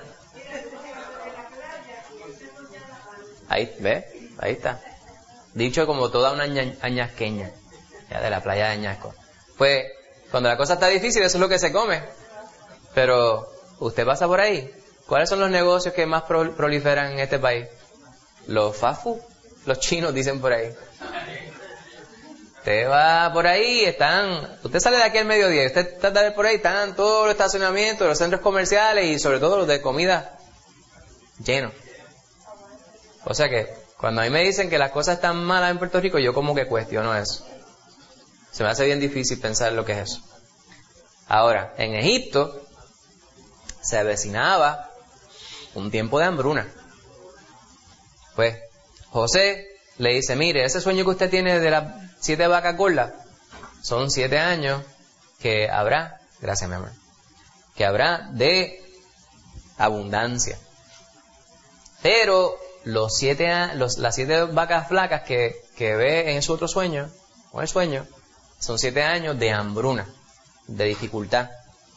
Ahí, ¿ves? Ahí está. Dicho como toda una añasqueña, ya de la playa de Añasco. Pues, cuando la cosa está difícil, eso es lo que se come. Pero, usted pasa por ahí. ¿Cuáles son los negocios que más proliferan en este país? Los fast food. Los chinos dicen por ahí. Usted va por ahí, usted sale de aquí al mediodía, y usted trata de ver por ahí, están todos los estacionamientos, los centros comerciales y sobre todo los de comida llenos. O sea que, cuando a mí me dicen que las cosas están malas en Puerto Rico, yo como que cuestiono eso. Se me hace bien difícil pensar lo que es eso. Ahora, en Egipto se avecinaba un tiempo de hambruna. Pues José le dice: mire, ese sueño que usted tiene de las 7 vacas gordas, son 7 años que habrá, gracias mi amor, que habrá de abundancia. Pero las 7 vacas flacas que ve en su otro sueño, o el sueño, son 7 años de hambruna, de dificultad.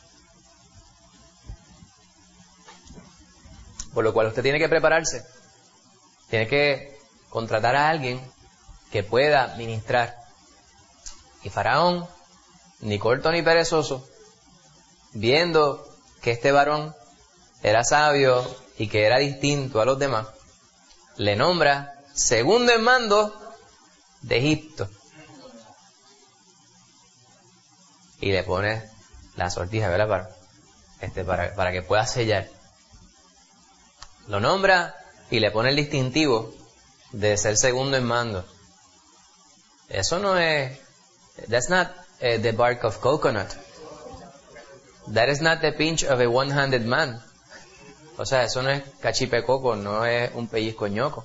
Por lo cual usted tiene que prepararse. Tiene que contratar a alguien que pueda ministrar. Y Faraón, ni corto ni perezoso, viendo que este varón era sabio y que era distinto a los demás, le nombra segundo en mando de Egipto. Y le pone la sortija, ¿verdad? Para que pueda sellar. Lo nombra y le pone el distintivo de ser segundo en mando. Eso no es... That's not the bark of coconut. That is not the pinch of a one-handed man. O sea, eso no es cachipecoco, no es un pellizco ñoco.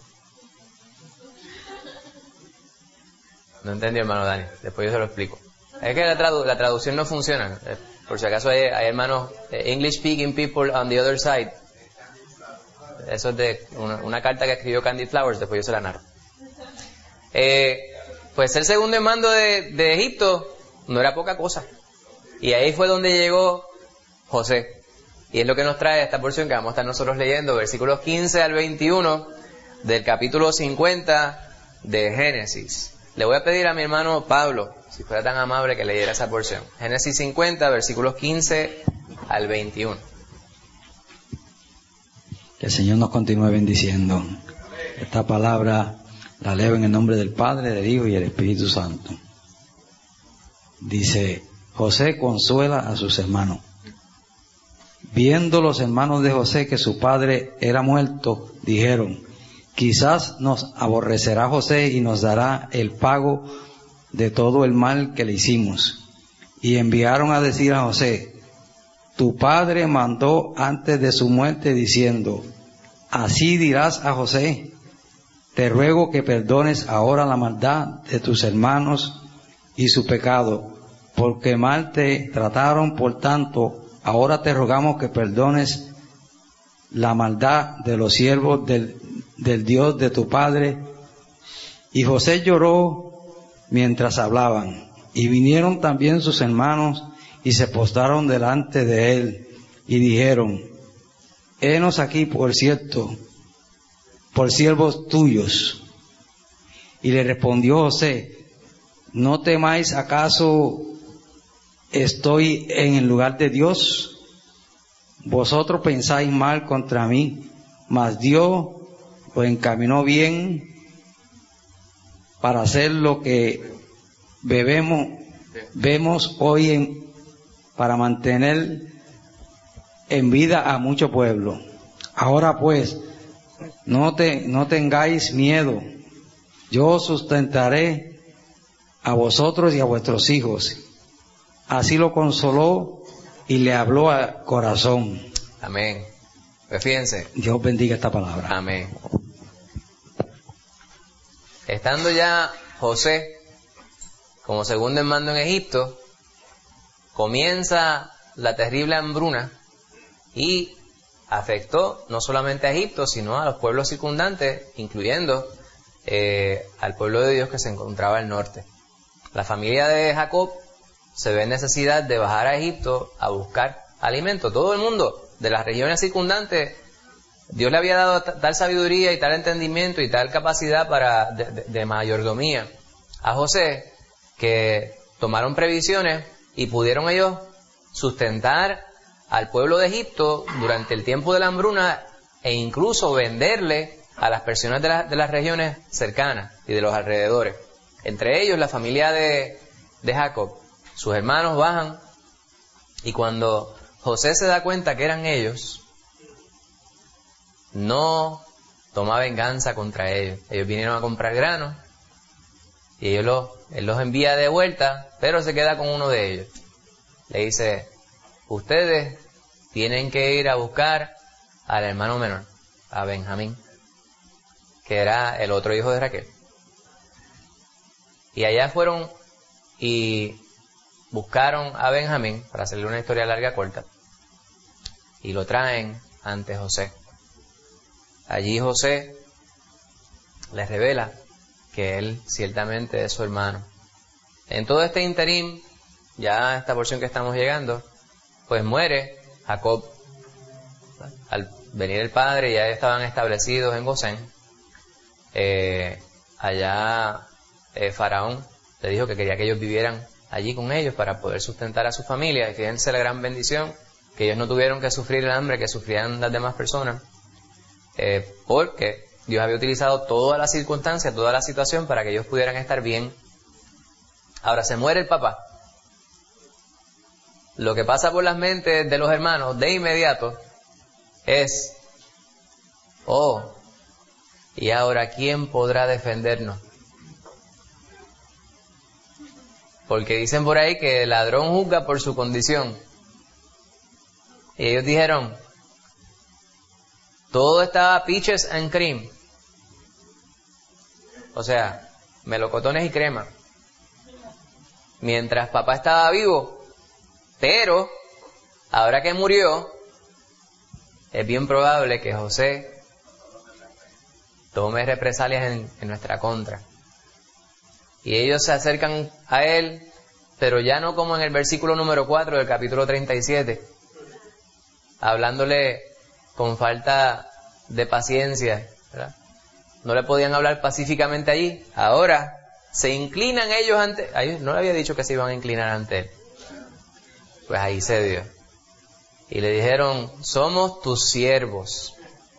No entendí, hermano Dani. Después yo se lo explico. Es que la traducción no funciona. Por si acaso hay hermanos English speaking people on the other side. Eso es de una carta que escribió Candy Flowers, después yo se la narro. Pues el segundo en mando de Egipto no era poca cosa. Y ahí fue donde llegó José. Y es lo que nos trae esta porción que vamos a estar nosotros leyendo, versículos 15 al 21 del capítulo 50 de Génesis. Le voy a pedir a mi hermano Pablo, si fuera tan amable, que leyera esa porción. Génesis 50, versículos 15 al 21. Que el Señor nos continúe bendiciendo. Esta palabra la leo en el nombre del Padre, del Hijo y del Espíritu Santo. Dice: José consuela a sus hermanos. Viendo los hermanos de José que su padre era muerto, dijeron: quizás nos aborrecerá José y nos dará el pago de todo el mal que le hicimos. Y enviaron a decir a José: tu padre mandó antes de su muerte diciendo: así dirás a José: te ruego que perdones ahora la maldad de tus hermanos y su pecado, porque mal te trataron. Por tanto, ahora te rogamos que perdones la maldad de los siervos del Dios de tu padre. Y José lloró mientras hablaban. Y vinieron también sus hermanos y se postraron delante de él y dijeron: henos aquí, por cierto, por siervos tuyos. Y le respondió José: ¿no temáis acaso estoy en el lugar de Dios? Vosotros pensáis mal contra mí, mas Dios os encaminó bien para hacer lo que vemos hoy, para mantener en vida a mucho pueblo. Ahora pues, no tengáis miedo, yo os sustentaré a vosotros y a vuestros hijos. Así lo consoló y le habló al corazón. Amén. Pues fíjense. Dios bendiga esta palabra. Amén. Estando ya José como segundo en mando en Egipto, comienza la terrible hambruna y afectó no solamente a Egipto, sino a los pueblos circundantes, incluyendo al pueblo de Dios que se encontraba al norte. La familia de Jacob se ve en necesidad de bajar a Egipto a buscar alimento. Todo el mundo de las regiones circundantes, Dios le había dado tal sabiduría y tal entendimiento y tal capacidad de mayordomía a José, que tomaron previsiones y pudieron ellos sustentar al pueblo de Egipto durante el tiempo de la hambruna e incluso venderle a las personas de las regiones cercanas y de los alrededores. Entre ellos la familia de Jacob. Sus hermanos bajan y cuando José se da cuenta que eran ellos, no toma venganza contra ellos. Ellos vinieron a comprar grano y él los envía de vuelta, pero se queda con uno de ellos. Le dice: ustedes tienen que ir a buscar al hermano menor, a Benjamín, que era el otro hijo de Raquel. Y allá fueron y buscaron a Benjamín, para hacerle una historia larga corta, y lo traen ante José. Allí José les revela que él ciertamente es su hermano. En todo este interín, ya esta porción que estamos llegando, pues muere Jacob. Al venir el padre, ya estaban establecidos en Gosén. Allá Faraón le dijo que quería que ellos vivieran allí con ellos para poder sustentar a su familia. Y fíjense la gran bendición, que ellos no tuvieron que sufrir el hambre que sufrían las demás personas, porque Dios había utilizado todas las circunstancias, toda la situación para que ellos pudieran estar bien. Ahora se muere el papá. Lo que pasa por las mentes de los hermanos de inmediato es: oh, ¿y ahora quién podrá defendernos? Porque dicen por ahí que el ladrón juzga por su condición. Y ellos dijeron: todo estaba peaches and cream. O sea, melocotones y crema. Mientras papá estaba vivo. Pero, ahora que murió, es bien probable que José tome represalias en nuestra contra. Y ellos se acercan a él, pero ya no como en el versículo número 4 del capítulo 37, hablándole con falta de paciencia, ¿verdad? No le podían hablar pacíficamente allí. Ahora se inclinan ellos ante... No le había dicho que se iban a inclinar ante él. Pues ahí se dio. Y le dijeron, somos tus siervos.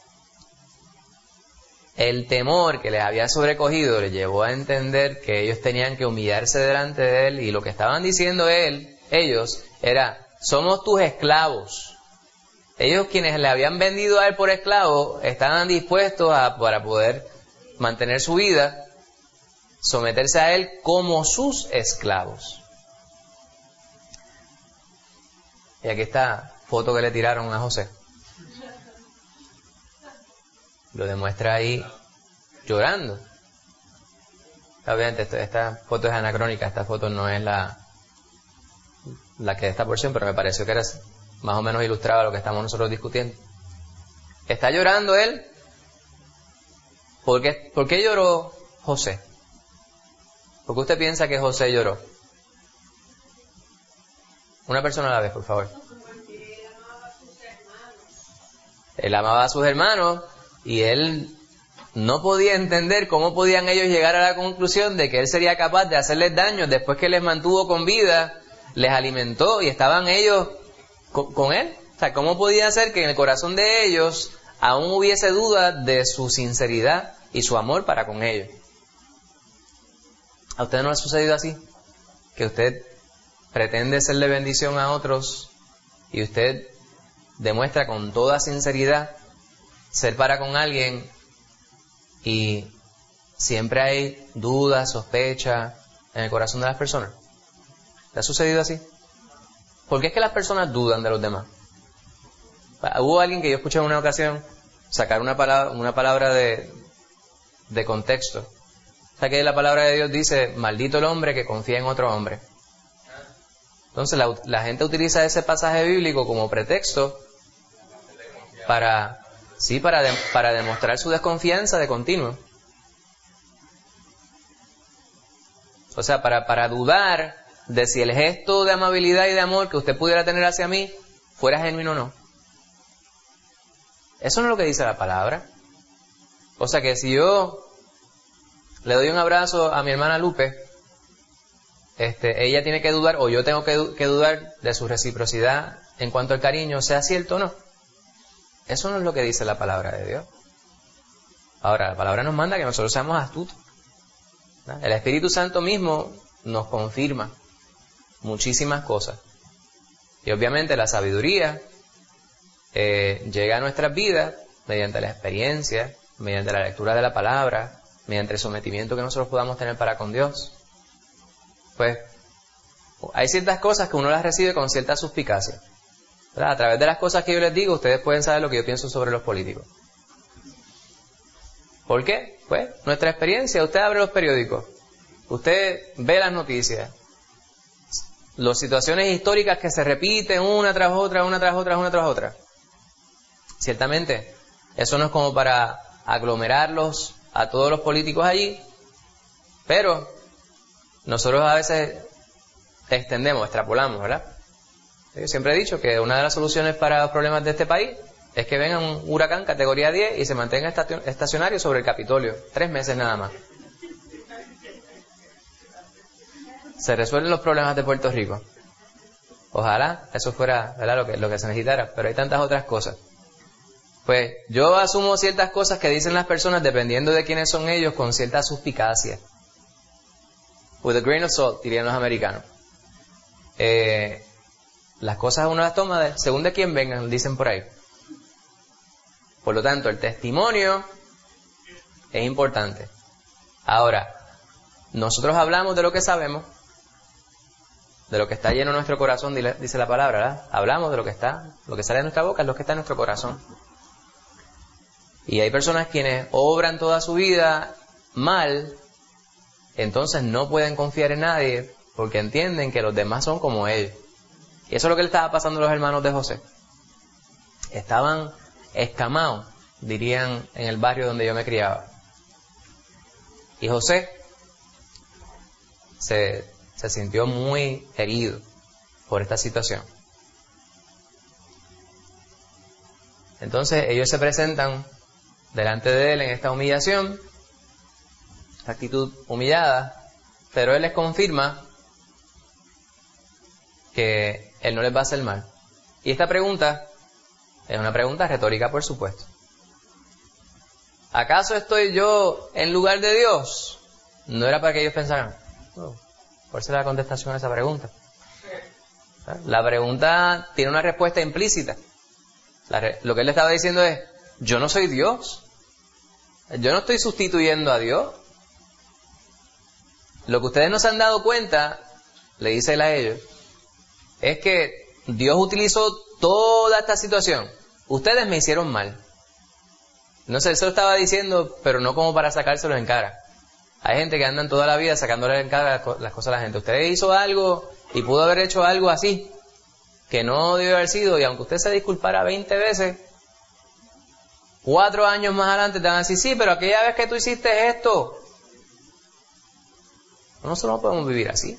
El temor que les había sobrecogido les llevó a entender que ellos tenían que humillarse delante de él, y lo que estaban diciendo ellos era, somos tus esclavos. Ellos, quienes le habían vendido a él por esclavo, estaban dispuestos para poder mantener su vida, someterse a él como sus esclavos. Y aquí está foto que le tiraron a José. Lo demuestra ahí llorando. Obviamente esta foto es anacrónica, esta foto no es la que de esta porción, pero me pareció que era más o menos ilustraba lo que estamos nosotros discutiendo. Está llorando él. ¿Por qué lloró José? ¿Por qué usted piensa que José lloró? Una persona a la vez, por favor. Él amaba a sus hermanos y él no podía entender cómo podían ellos llegar a la conclusión de que él sería capaz de hacerles daño después que les mantuvo con vida, les alimentó y estaban ellos con él. O sea, ¿cómo podía ser que en el corazón de ellos aún hubiese duda de su sinceridad y su amor para con ellos? ¿A usted no le ha sucedido así? Que usted pretende serle bendición a otros y usted demuestra con toda sinceridad ser para con alguien y siempre hay duda, sospecha en el corazón de las personas. ¿Le ha sucedido así? ¿Por qué es que las personas dudan de los demás? Hubo alguien que yo escuché en una ocasión sacar una palabra de contexto. O sea, que la palabra de Dios dice, maldito el hombre que confía en otro hombre. Entonces la gente utiliza ese pasaje bíblico como pretexto para demostrar su desconfianza de continuo. O sea, para dudar de si el gesto de amabilidad y de amor que usted pudiera tener hacia mí fuera genuino o no. Eso no es lo que dice la palabra. O sea que si yo le doy un abrazo a mi hermana Lupe, ella tiene que dudar, o yo tengo que dudar de su reciprocidad en cuanto al cariño, sea cierto o no. Eso no es lo que dice la palabra de Dios. Ahora, la palabra nos manda que nosotros seamos astutos, ¿no? El Espíritu Santo mismo nos confirma muchísimas cosas. Y obviamente la sabiduría llega a nuestras vidas mediante la experiencia, mediante la lectura de la palabra, mediante el sometimiento que nosotros podamos tener para con Dios. Pues hay ciertas cosas que uno las recibe con cierta suspicacia, ¿verdad? A través de las cosas que yo les digo, ustedes pueden saber lo que yo pienso sobre los políticos. ¿Por qué? Pues nuestra experiencia. Usted abre los periódicos, usted ve las noticias, las situaciones históricas que se repiten una tras otra. Ciertamente, eso no es como para aglomerarlos a todos los políticos allí, pero nosotros a veces extrapolamos, ¿verdad? Yo siempre he dicho que una de las soluciones para los problemas de este país es que venga un huracán categoría 10 y se mantenga estacionario sobre el Capitolio. 3 meses nada más. Se resuelven los problemas de Puerto Rico. Ojalá eso fuera, ¿verdad?, lo que se necesitara, pero hay tantas otras cosas. Pues yo asumo ciertas cosas que dicen las personas dependiendo de quiénes son ellos con cierta suspicacia. With a grain of salt, dirían los americanos. Las cosas uno las toma según de quién vengan, dicen por ahí. Por lo tanto, el testimonio es importante. Ahora, nosotros hablamos de lo que sabemos, de lo que está lleno en nuestro corazón, dice la palabra, ¿verdad? Hablamos de lo que sale de nuestra boca, es lo que está en nuestro corazón. Y hay personas quienes obran toda su vida mal, entonces no pueden confiar en nadie porque entienden que los demás son como ellos. Y eso es lo que le estaba pasando a los hermanos de José. Estaban escamados, dirían en el barrio donde yo me criaba. Y José se sintió muy herido por esta situación. Entonces ellos se presentan delante de él en esta humillación, esta actitud humillada, pero él les confirma que él no les va a hacer mal. Y esta pregunta es una pregunta retórica, por supuesto. ¿Acaso estoy yo en lugar de Dios? No era para que ellos pensaran. ¿Cuál será la contestación a esa pregunta? La pregunta tiene una respuesta implícita. Lo que él le estaba diciendo es, yo no soy Dios. Yo no estoy sustituyendo a Dios. Lo que ustedes no se han dado cuenta, le dice él a ellos, es que Dios utilizó toda esta situación. Ustedes me hicieron mal. No sé, él se lo estaba diciendo, pero no como para sacárselo en cara. Hay gente que andan toda la vida sacándole en cara las cosas a la gente. Usted hizo algo y pudo haber hecho algo así, que no debió haber sido, y aunque usted se disculpara 20 veces, 4 años más adelante te van a decir, sí, pero aquella vez que tú hiciste esto. Nosotros no podemos vivir así.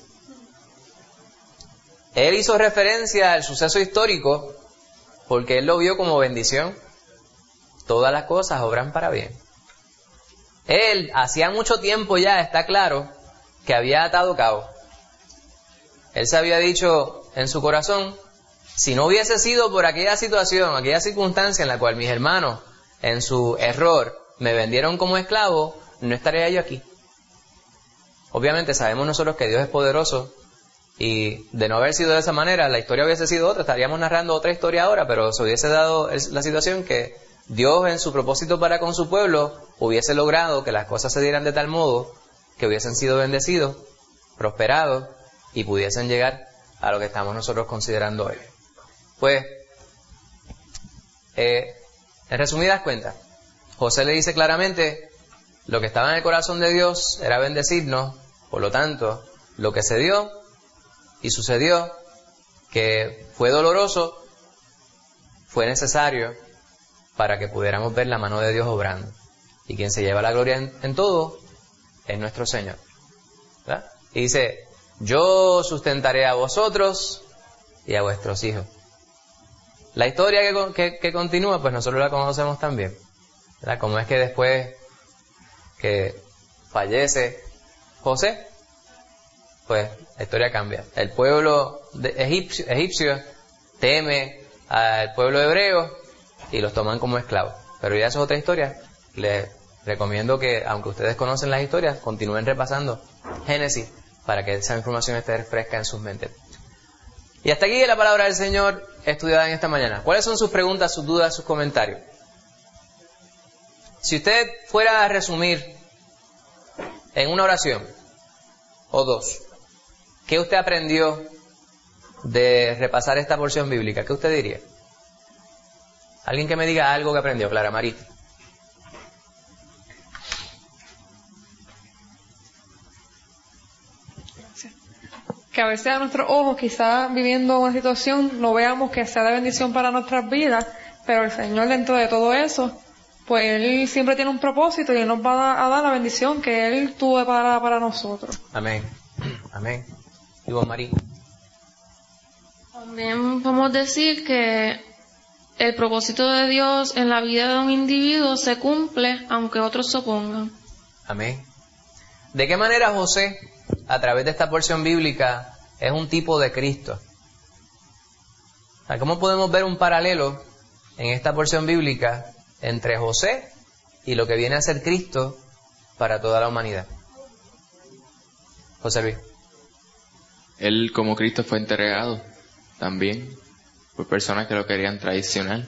Él hizo referencia al suceso histórico porque él lo vio como bendición. Todas las cosas obran para bien. Él, hacía mucho tiempo ya, está claro, que había atado cabo. Él se había dicho en su corazón, si no hubiese sido por aquella situación, aquella circunstancia en la cual mis hermanos, en su error, me vendieron como esclavo, no estaría yo aquí. Obviamente sabemos nosotros que Dios es poderoso y de no haber sido de esa manera, la historia hubiese sido otra, estaríamos narrando otra historia ahora, pero se hubiese dado la situación que Dios en su propósito para con su pueblo hubiese logrado que las cosas se dieran de tal modo que hubiesen sido bendecidos, prosperados y pudiesen llegar a lo que estamos nosotros considerando hoy. Pues, en resumidas cuentas, José le dice claramente, lo que estaba en el corazón de Dios era bendecirnos, por lo tanto, lo que se dio y sucedió, que fue doloroso, fue necesario para que pudiéramos ver la mano de Dios obrando. Y quien se lleva la gloria en todo es nuestro Señor. ¿Verdad? Y dice, yo sustentaré a vosotros y a vuestros hijos. La historia que continúa, pues nosotros la conocemos también. ¿Verdad? Como es que después que fallece José, pues la historia cambia. El pueblo egipcio teme al pueblo hebreo y los toman como esclavos. Pero ya eso es otra historia. Les recomiendo que, aunque ustedes conocen las historias, continúen repasando Génesis para que esa información esté fresca en sus mentes. Y hasta aquí la palabra del Señor estudiada en esta mañana. ¿Cuáles son sus preguntas, sus dudas, sus comentarios? Si usted fuera a resumir en una oración o dos, ¿qué usted aprendió de repasar esta porción bíblica? ¿Qué usted diría? Alguien que me diga algo que aprendió. Clara Marita. Que a veces a nuestros ojos, quizás viviendo una situación, no veamos que sea de bendición para nuestras vidas, pero el Señor dentro de todo eso, pues Él siempre tiene un propósito y Él nos va a dar la bendición que Él tuvo para nosotros. Amén. Amén. Y vos, María. También podemos decir que el propósito de Dios en la vida de un individuo se cumple aunque otros se opongan. Amén. ¿De qué manera José, a través de esta porción bíblica, es un tipo de Cristo? ¿Cómo podemos ver un paralelo en esta porción bíblica entre José y lo que viene a ser Cristo para toda la humanidad? José Luis. Él como Cristo fue entregado también por personas que lo querían traicionar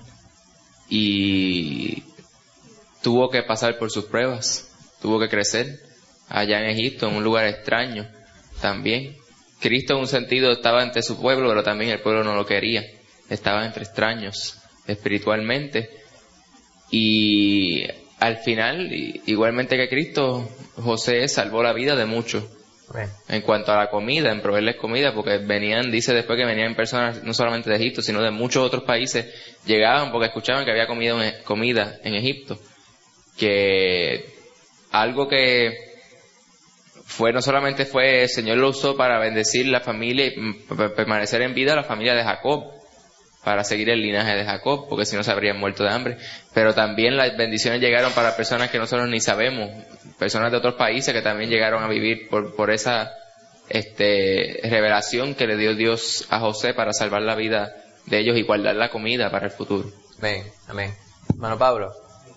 y tuvo que pasar por sus pruebas, tuvo que crecer allá en Egipto, en un lugar extraño también. Cristo en un sentido estaba entre su pueblo, pero también el pueblo no lo quería, estaba entre extraños espiritualmente Y al final, igualmente que Cristo, José salvó la vida de muchos. En cuanto a la comida, en proveerles comida, porque dice después que venían personas no solamente de Egipto, sino de muchos otros países, llegaban porque escuchaban que había comida en Egipto. Que algo que no solamente fue, el Señor lo usó para bendecir la familia y permanecer en vida la familia de Jacob, para seguir el linaje de Jacob, porque si no se habrían muerto de hambre. Pero también las bendiciones llegaron para personas que nosotros ni sabemos, personas de otros países que también llegaron a vivir por esa revelación que le dio Dios a José para salvar la vida de ellos y guardar la comida para el futuro. Amén, amén. Hermano Pablo.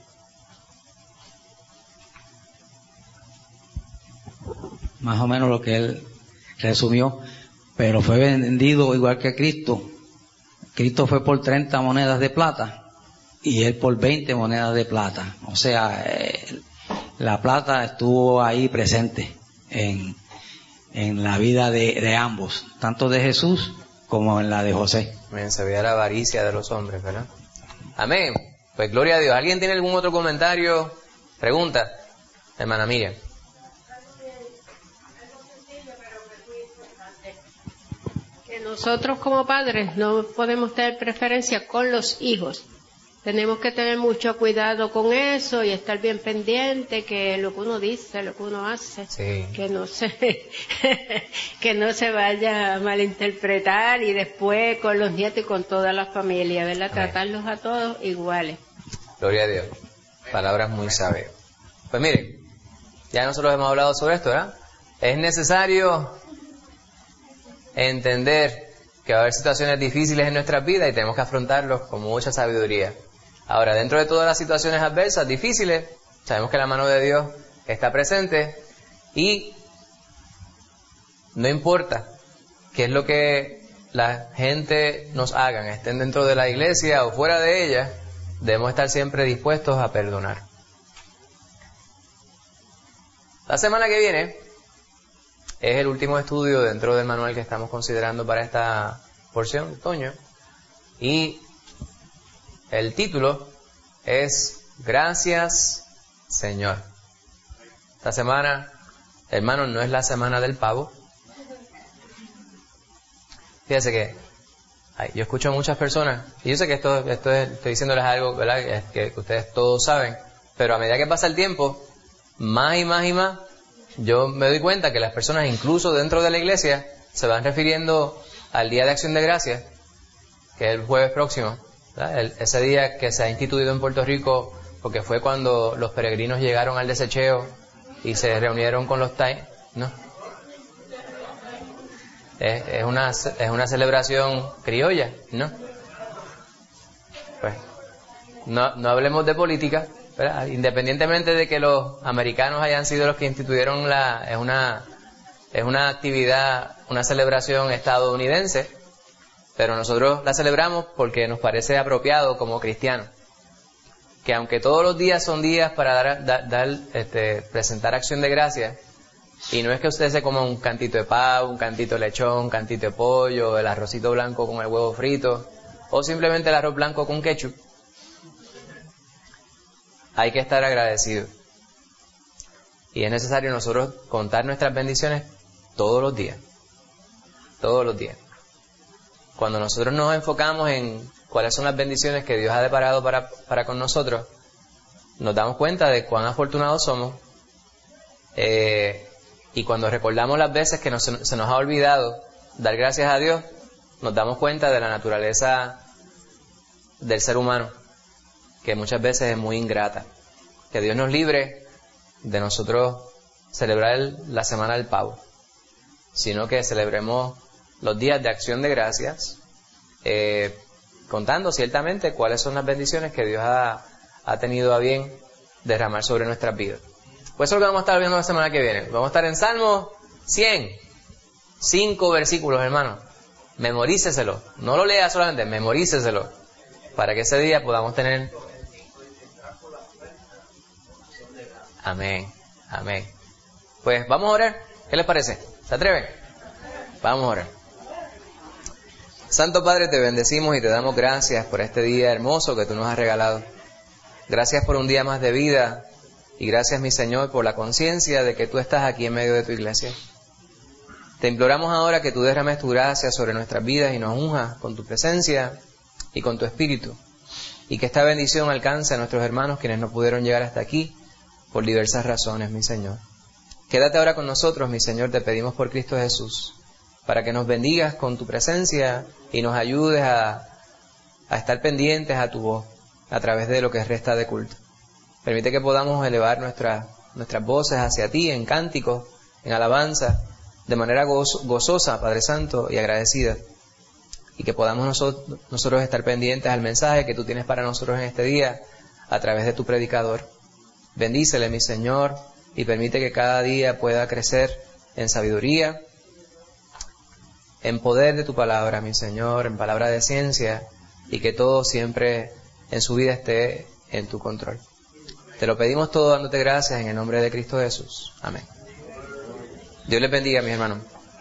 Más o menos lo que él resumió, pero fue vendido igual que Cristo. Cristo fue por 30 monedas de plata y él por 20 monedas de plata. O sea, la plata estuvo ahí presente en la vida de ambos, tanto de Jesús como en la de José. Amén, se veía la avaricia de los hombres, ¿verdad? Amén. Pues gloria a Dios. ¿Alguien tiene algún otro comentario? Pregunta, hermana Miriam. Nosotros como padres no podemos tener preferencia con los hijos. Tenemos que tener mucho cuidado con eso y estar bien pendiente que lo que uno dice, lo que uno hace, sí, que no se vaya a malinterpretar, y después con los nietos y con toda la familia, ¿verdad? Amén. Tratarlos a todos iguales. Gloria a Dios. Palabras muy sabias. Pues mire, ya nosotros hemos hablado sobre esto, ¿verdad? Es necesario entender que va a haber situaciones difíciles en nuestras vidas y tenemos que afrontarlos con mucha sabiduría. Ahora, dentro de todas las situaciones adversas, difíciles, sabemos que la mano de Dios está presente y no importa qué es lo que la gente nos hagan, estén dentro de la iglesia o fuera de ella, debemos estar siempre dispuestos a perdonar. La semana que viene es el último estudio dentro del manual que estamos considerando para esta porción de otoño. Y el título es Gracias, Señor. Esta semana, hermanos, no es la semana del pavo. Fíjense que yo escucho a muchas personas, y yo sé que esto estoy diciéndoles algo, ¿verdad?, que ustedes todos saben, pero a medida que pasa el tiempo, más y más y más, yo me doy cuenta que las personas, incluso dentro de la iglesia, se van refiriendo al Día de Acción de Gracias, que es el jueves próximo, ¿verdad? Ese día que se ha instituido en Puerto Rico, porque fue cuando los peregrinos llegaron al desecheo y se reunieron con los ¿no? Es una celebración criolla, ¿no? Pues, no hablemos de política, ¿verdad? Independientemente de que los americanos hayan sido los que instituyeron es una actividad, una celebración estadounidense, pero nosotros la celebramos porque nos parece apropiado como cristianos, que aunque todos los días son días para presentar acción de gracias, y no es que usted se coma un cantito de pavo, un cantito de lechón, un cantito de pollo, el arrocito blanco con el huevo frito, o simplemente el arroz blanco con ketchup, hay que estar agradecidos. Y es necesario nosotros contar nuestras bendiciones todos los días. Todos los días. Cuando nosotros nos enfocamos en cuáles son las bendiciones que Dios ha deparado para con nosotros, nos damos cuenta de cuán afortunados somos. Y cuando recordamos las veces que se nos ha olvidado dar gracias a Dios, nos damos cuenta de la naturaleza del ser humano, que muchas veces es muy ingrata. Que Dios nos libre de nosotros celebrar la semana del pavo, sino que celebremos los días de acción de gracias, contando ciertamente cuáles son las bendiciones que Dios ha tenido a bien derramar sobre nuestras vidas. Pues eso es lo que vamos a estar viendo la semana que viene. Vamos a estar en Salmo 100, 5 versículos, hermano. Memoríceselo, no lo lea solamente, memoríceselo, para que ese día podamos tener... Amén, amén. Pues vamos a orar. ¿Qué les parece? ¿Se atreven? Vamos a orar. Santo Padre, te bendecimos y te damos gracias por este día hermoso que tú nos has regalado. Gracias por un día más de vida y gracias, mi Señor, por la conciencia de que tú estás aquí en medio de tu iglesia. Te imploramos ahora que tú derrames tu gracia sobre nuestras vidas y nos unjas con tu presencia y con tu espíritu, y que esta bendición alcance a nuestros hermanos quienes no pudieron llegar hasta aquí por diversas razones, mi Señor. Quédate ahora con nosotros, mi Señor, te pedimos por Cristo Jesús, para que nos bendigas con tu presencia y nos ayudes a estar pendientes a tu voz a través de lo que resta de culto. Permite que podamos elevar nuestras voces hacia ti en cánticos, en alabanza, de manera gozosa, Padre Santo, y agradecida. Y que podamos nosotros estar pendientes al mensaje que tú tienes para nosotros en este día a través de tu predicador. Bendícele, mi Señor, y permite que cada día pueda crecer en sabiduría, en poder de tu palabra, mi Señor, en palabra de ciencia, y que todo siempre en su vida esté en tu control. Te lo pedimos todo dándote gracias en el nombre de Cristo Jesús. Amén. Dios les bendiga, mis hermanos.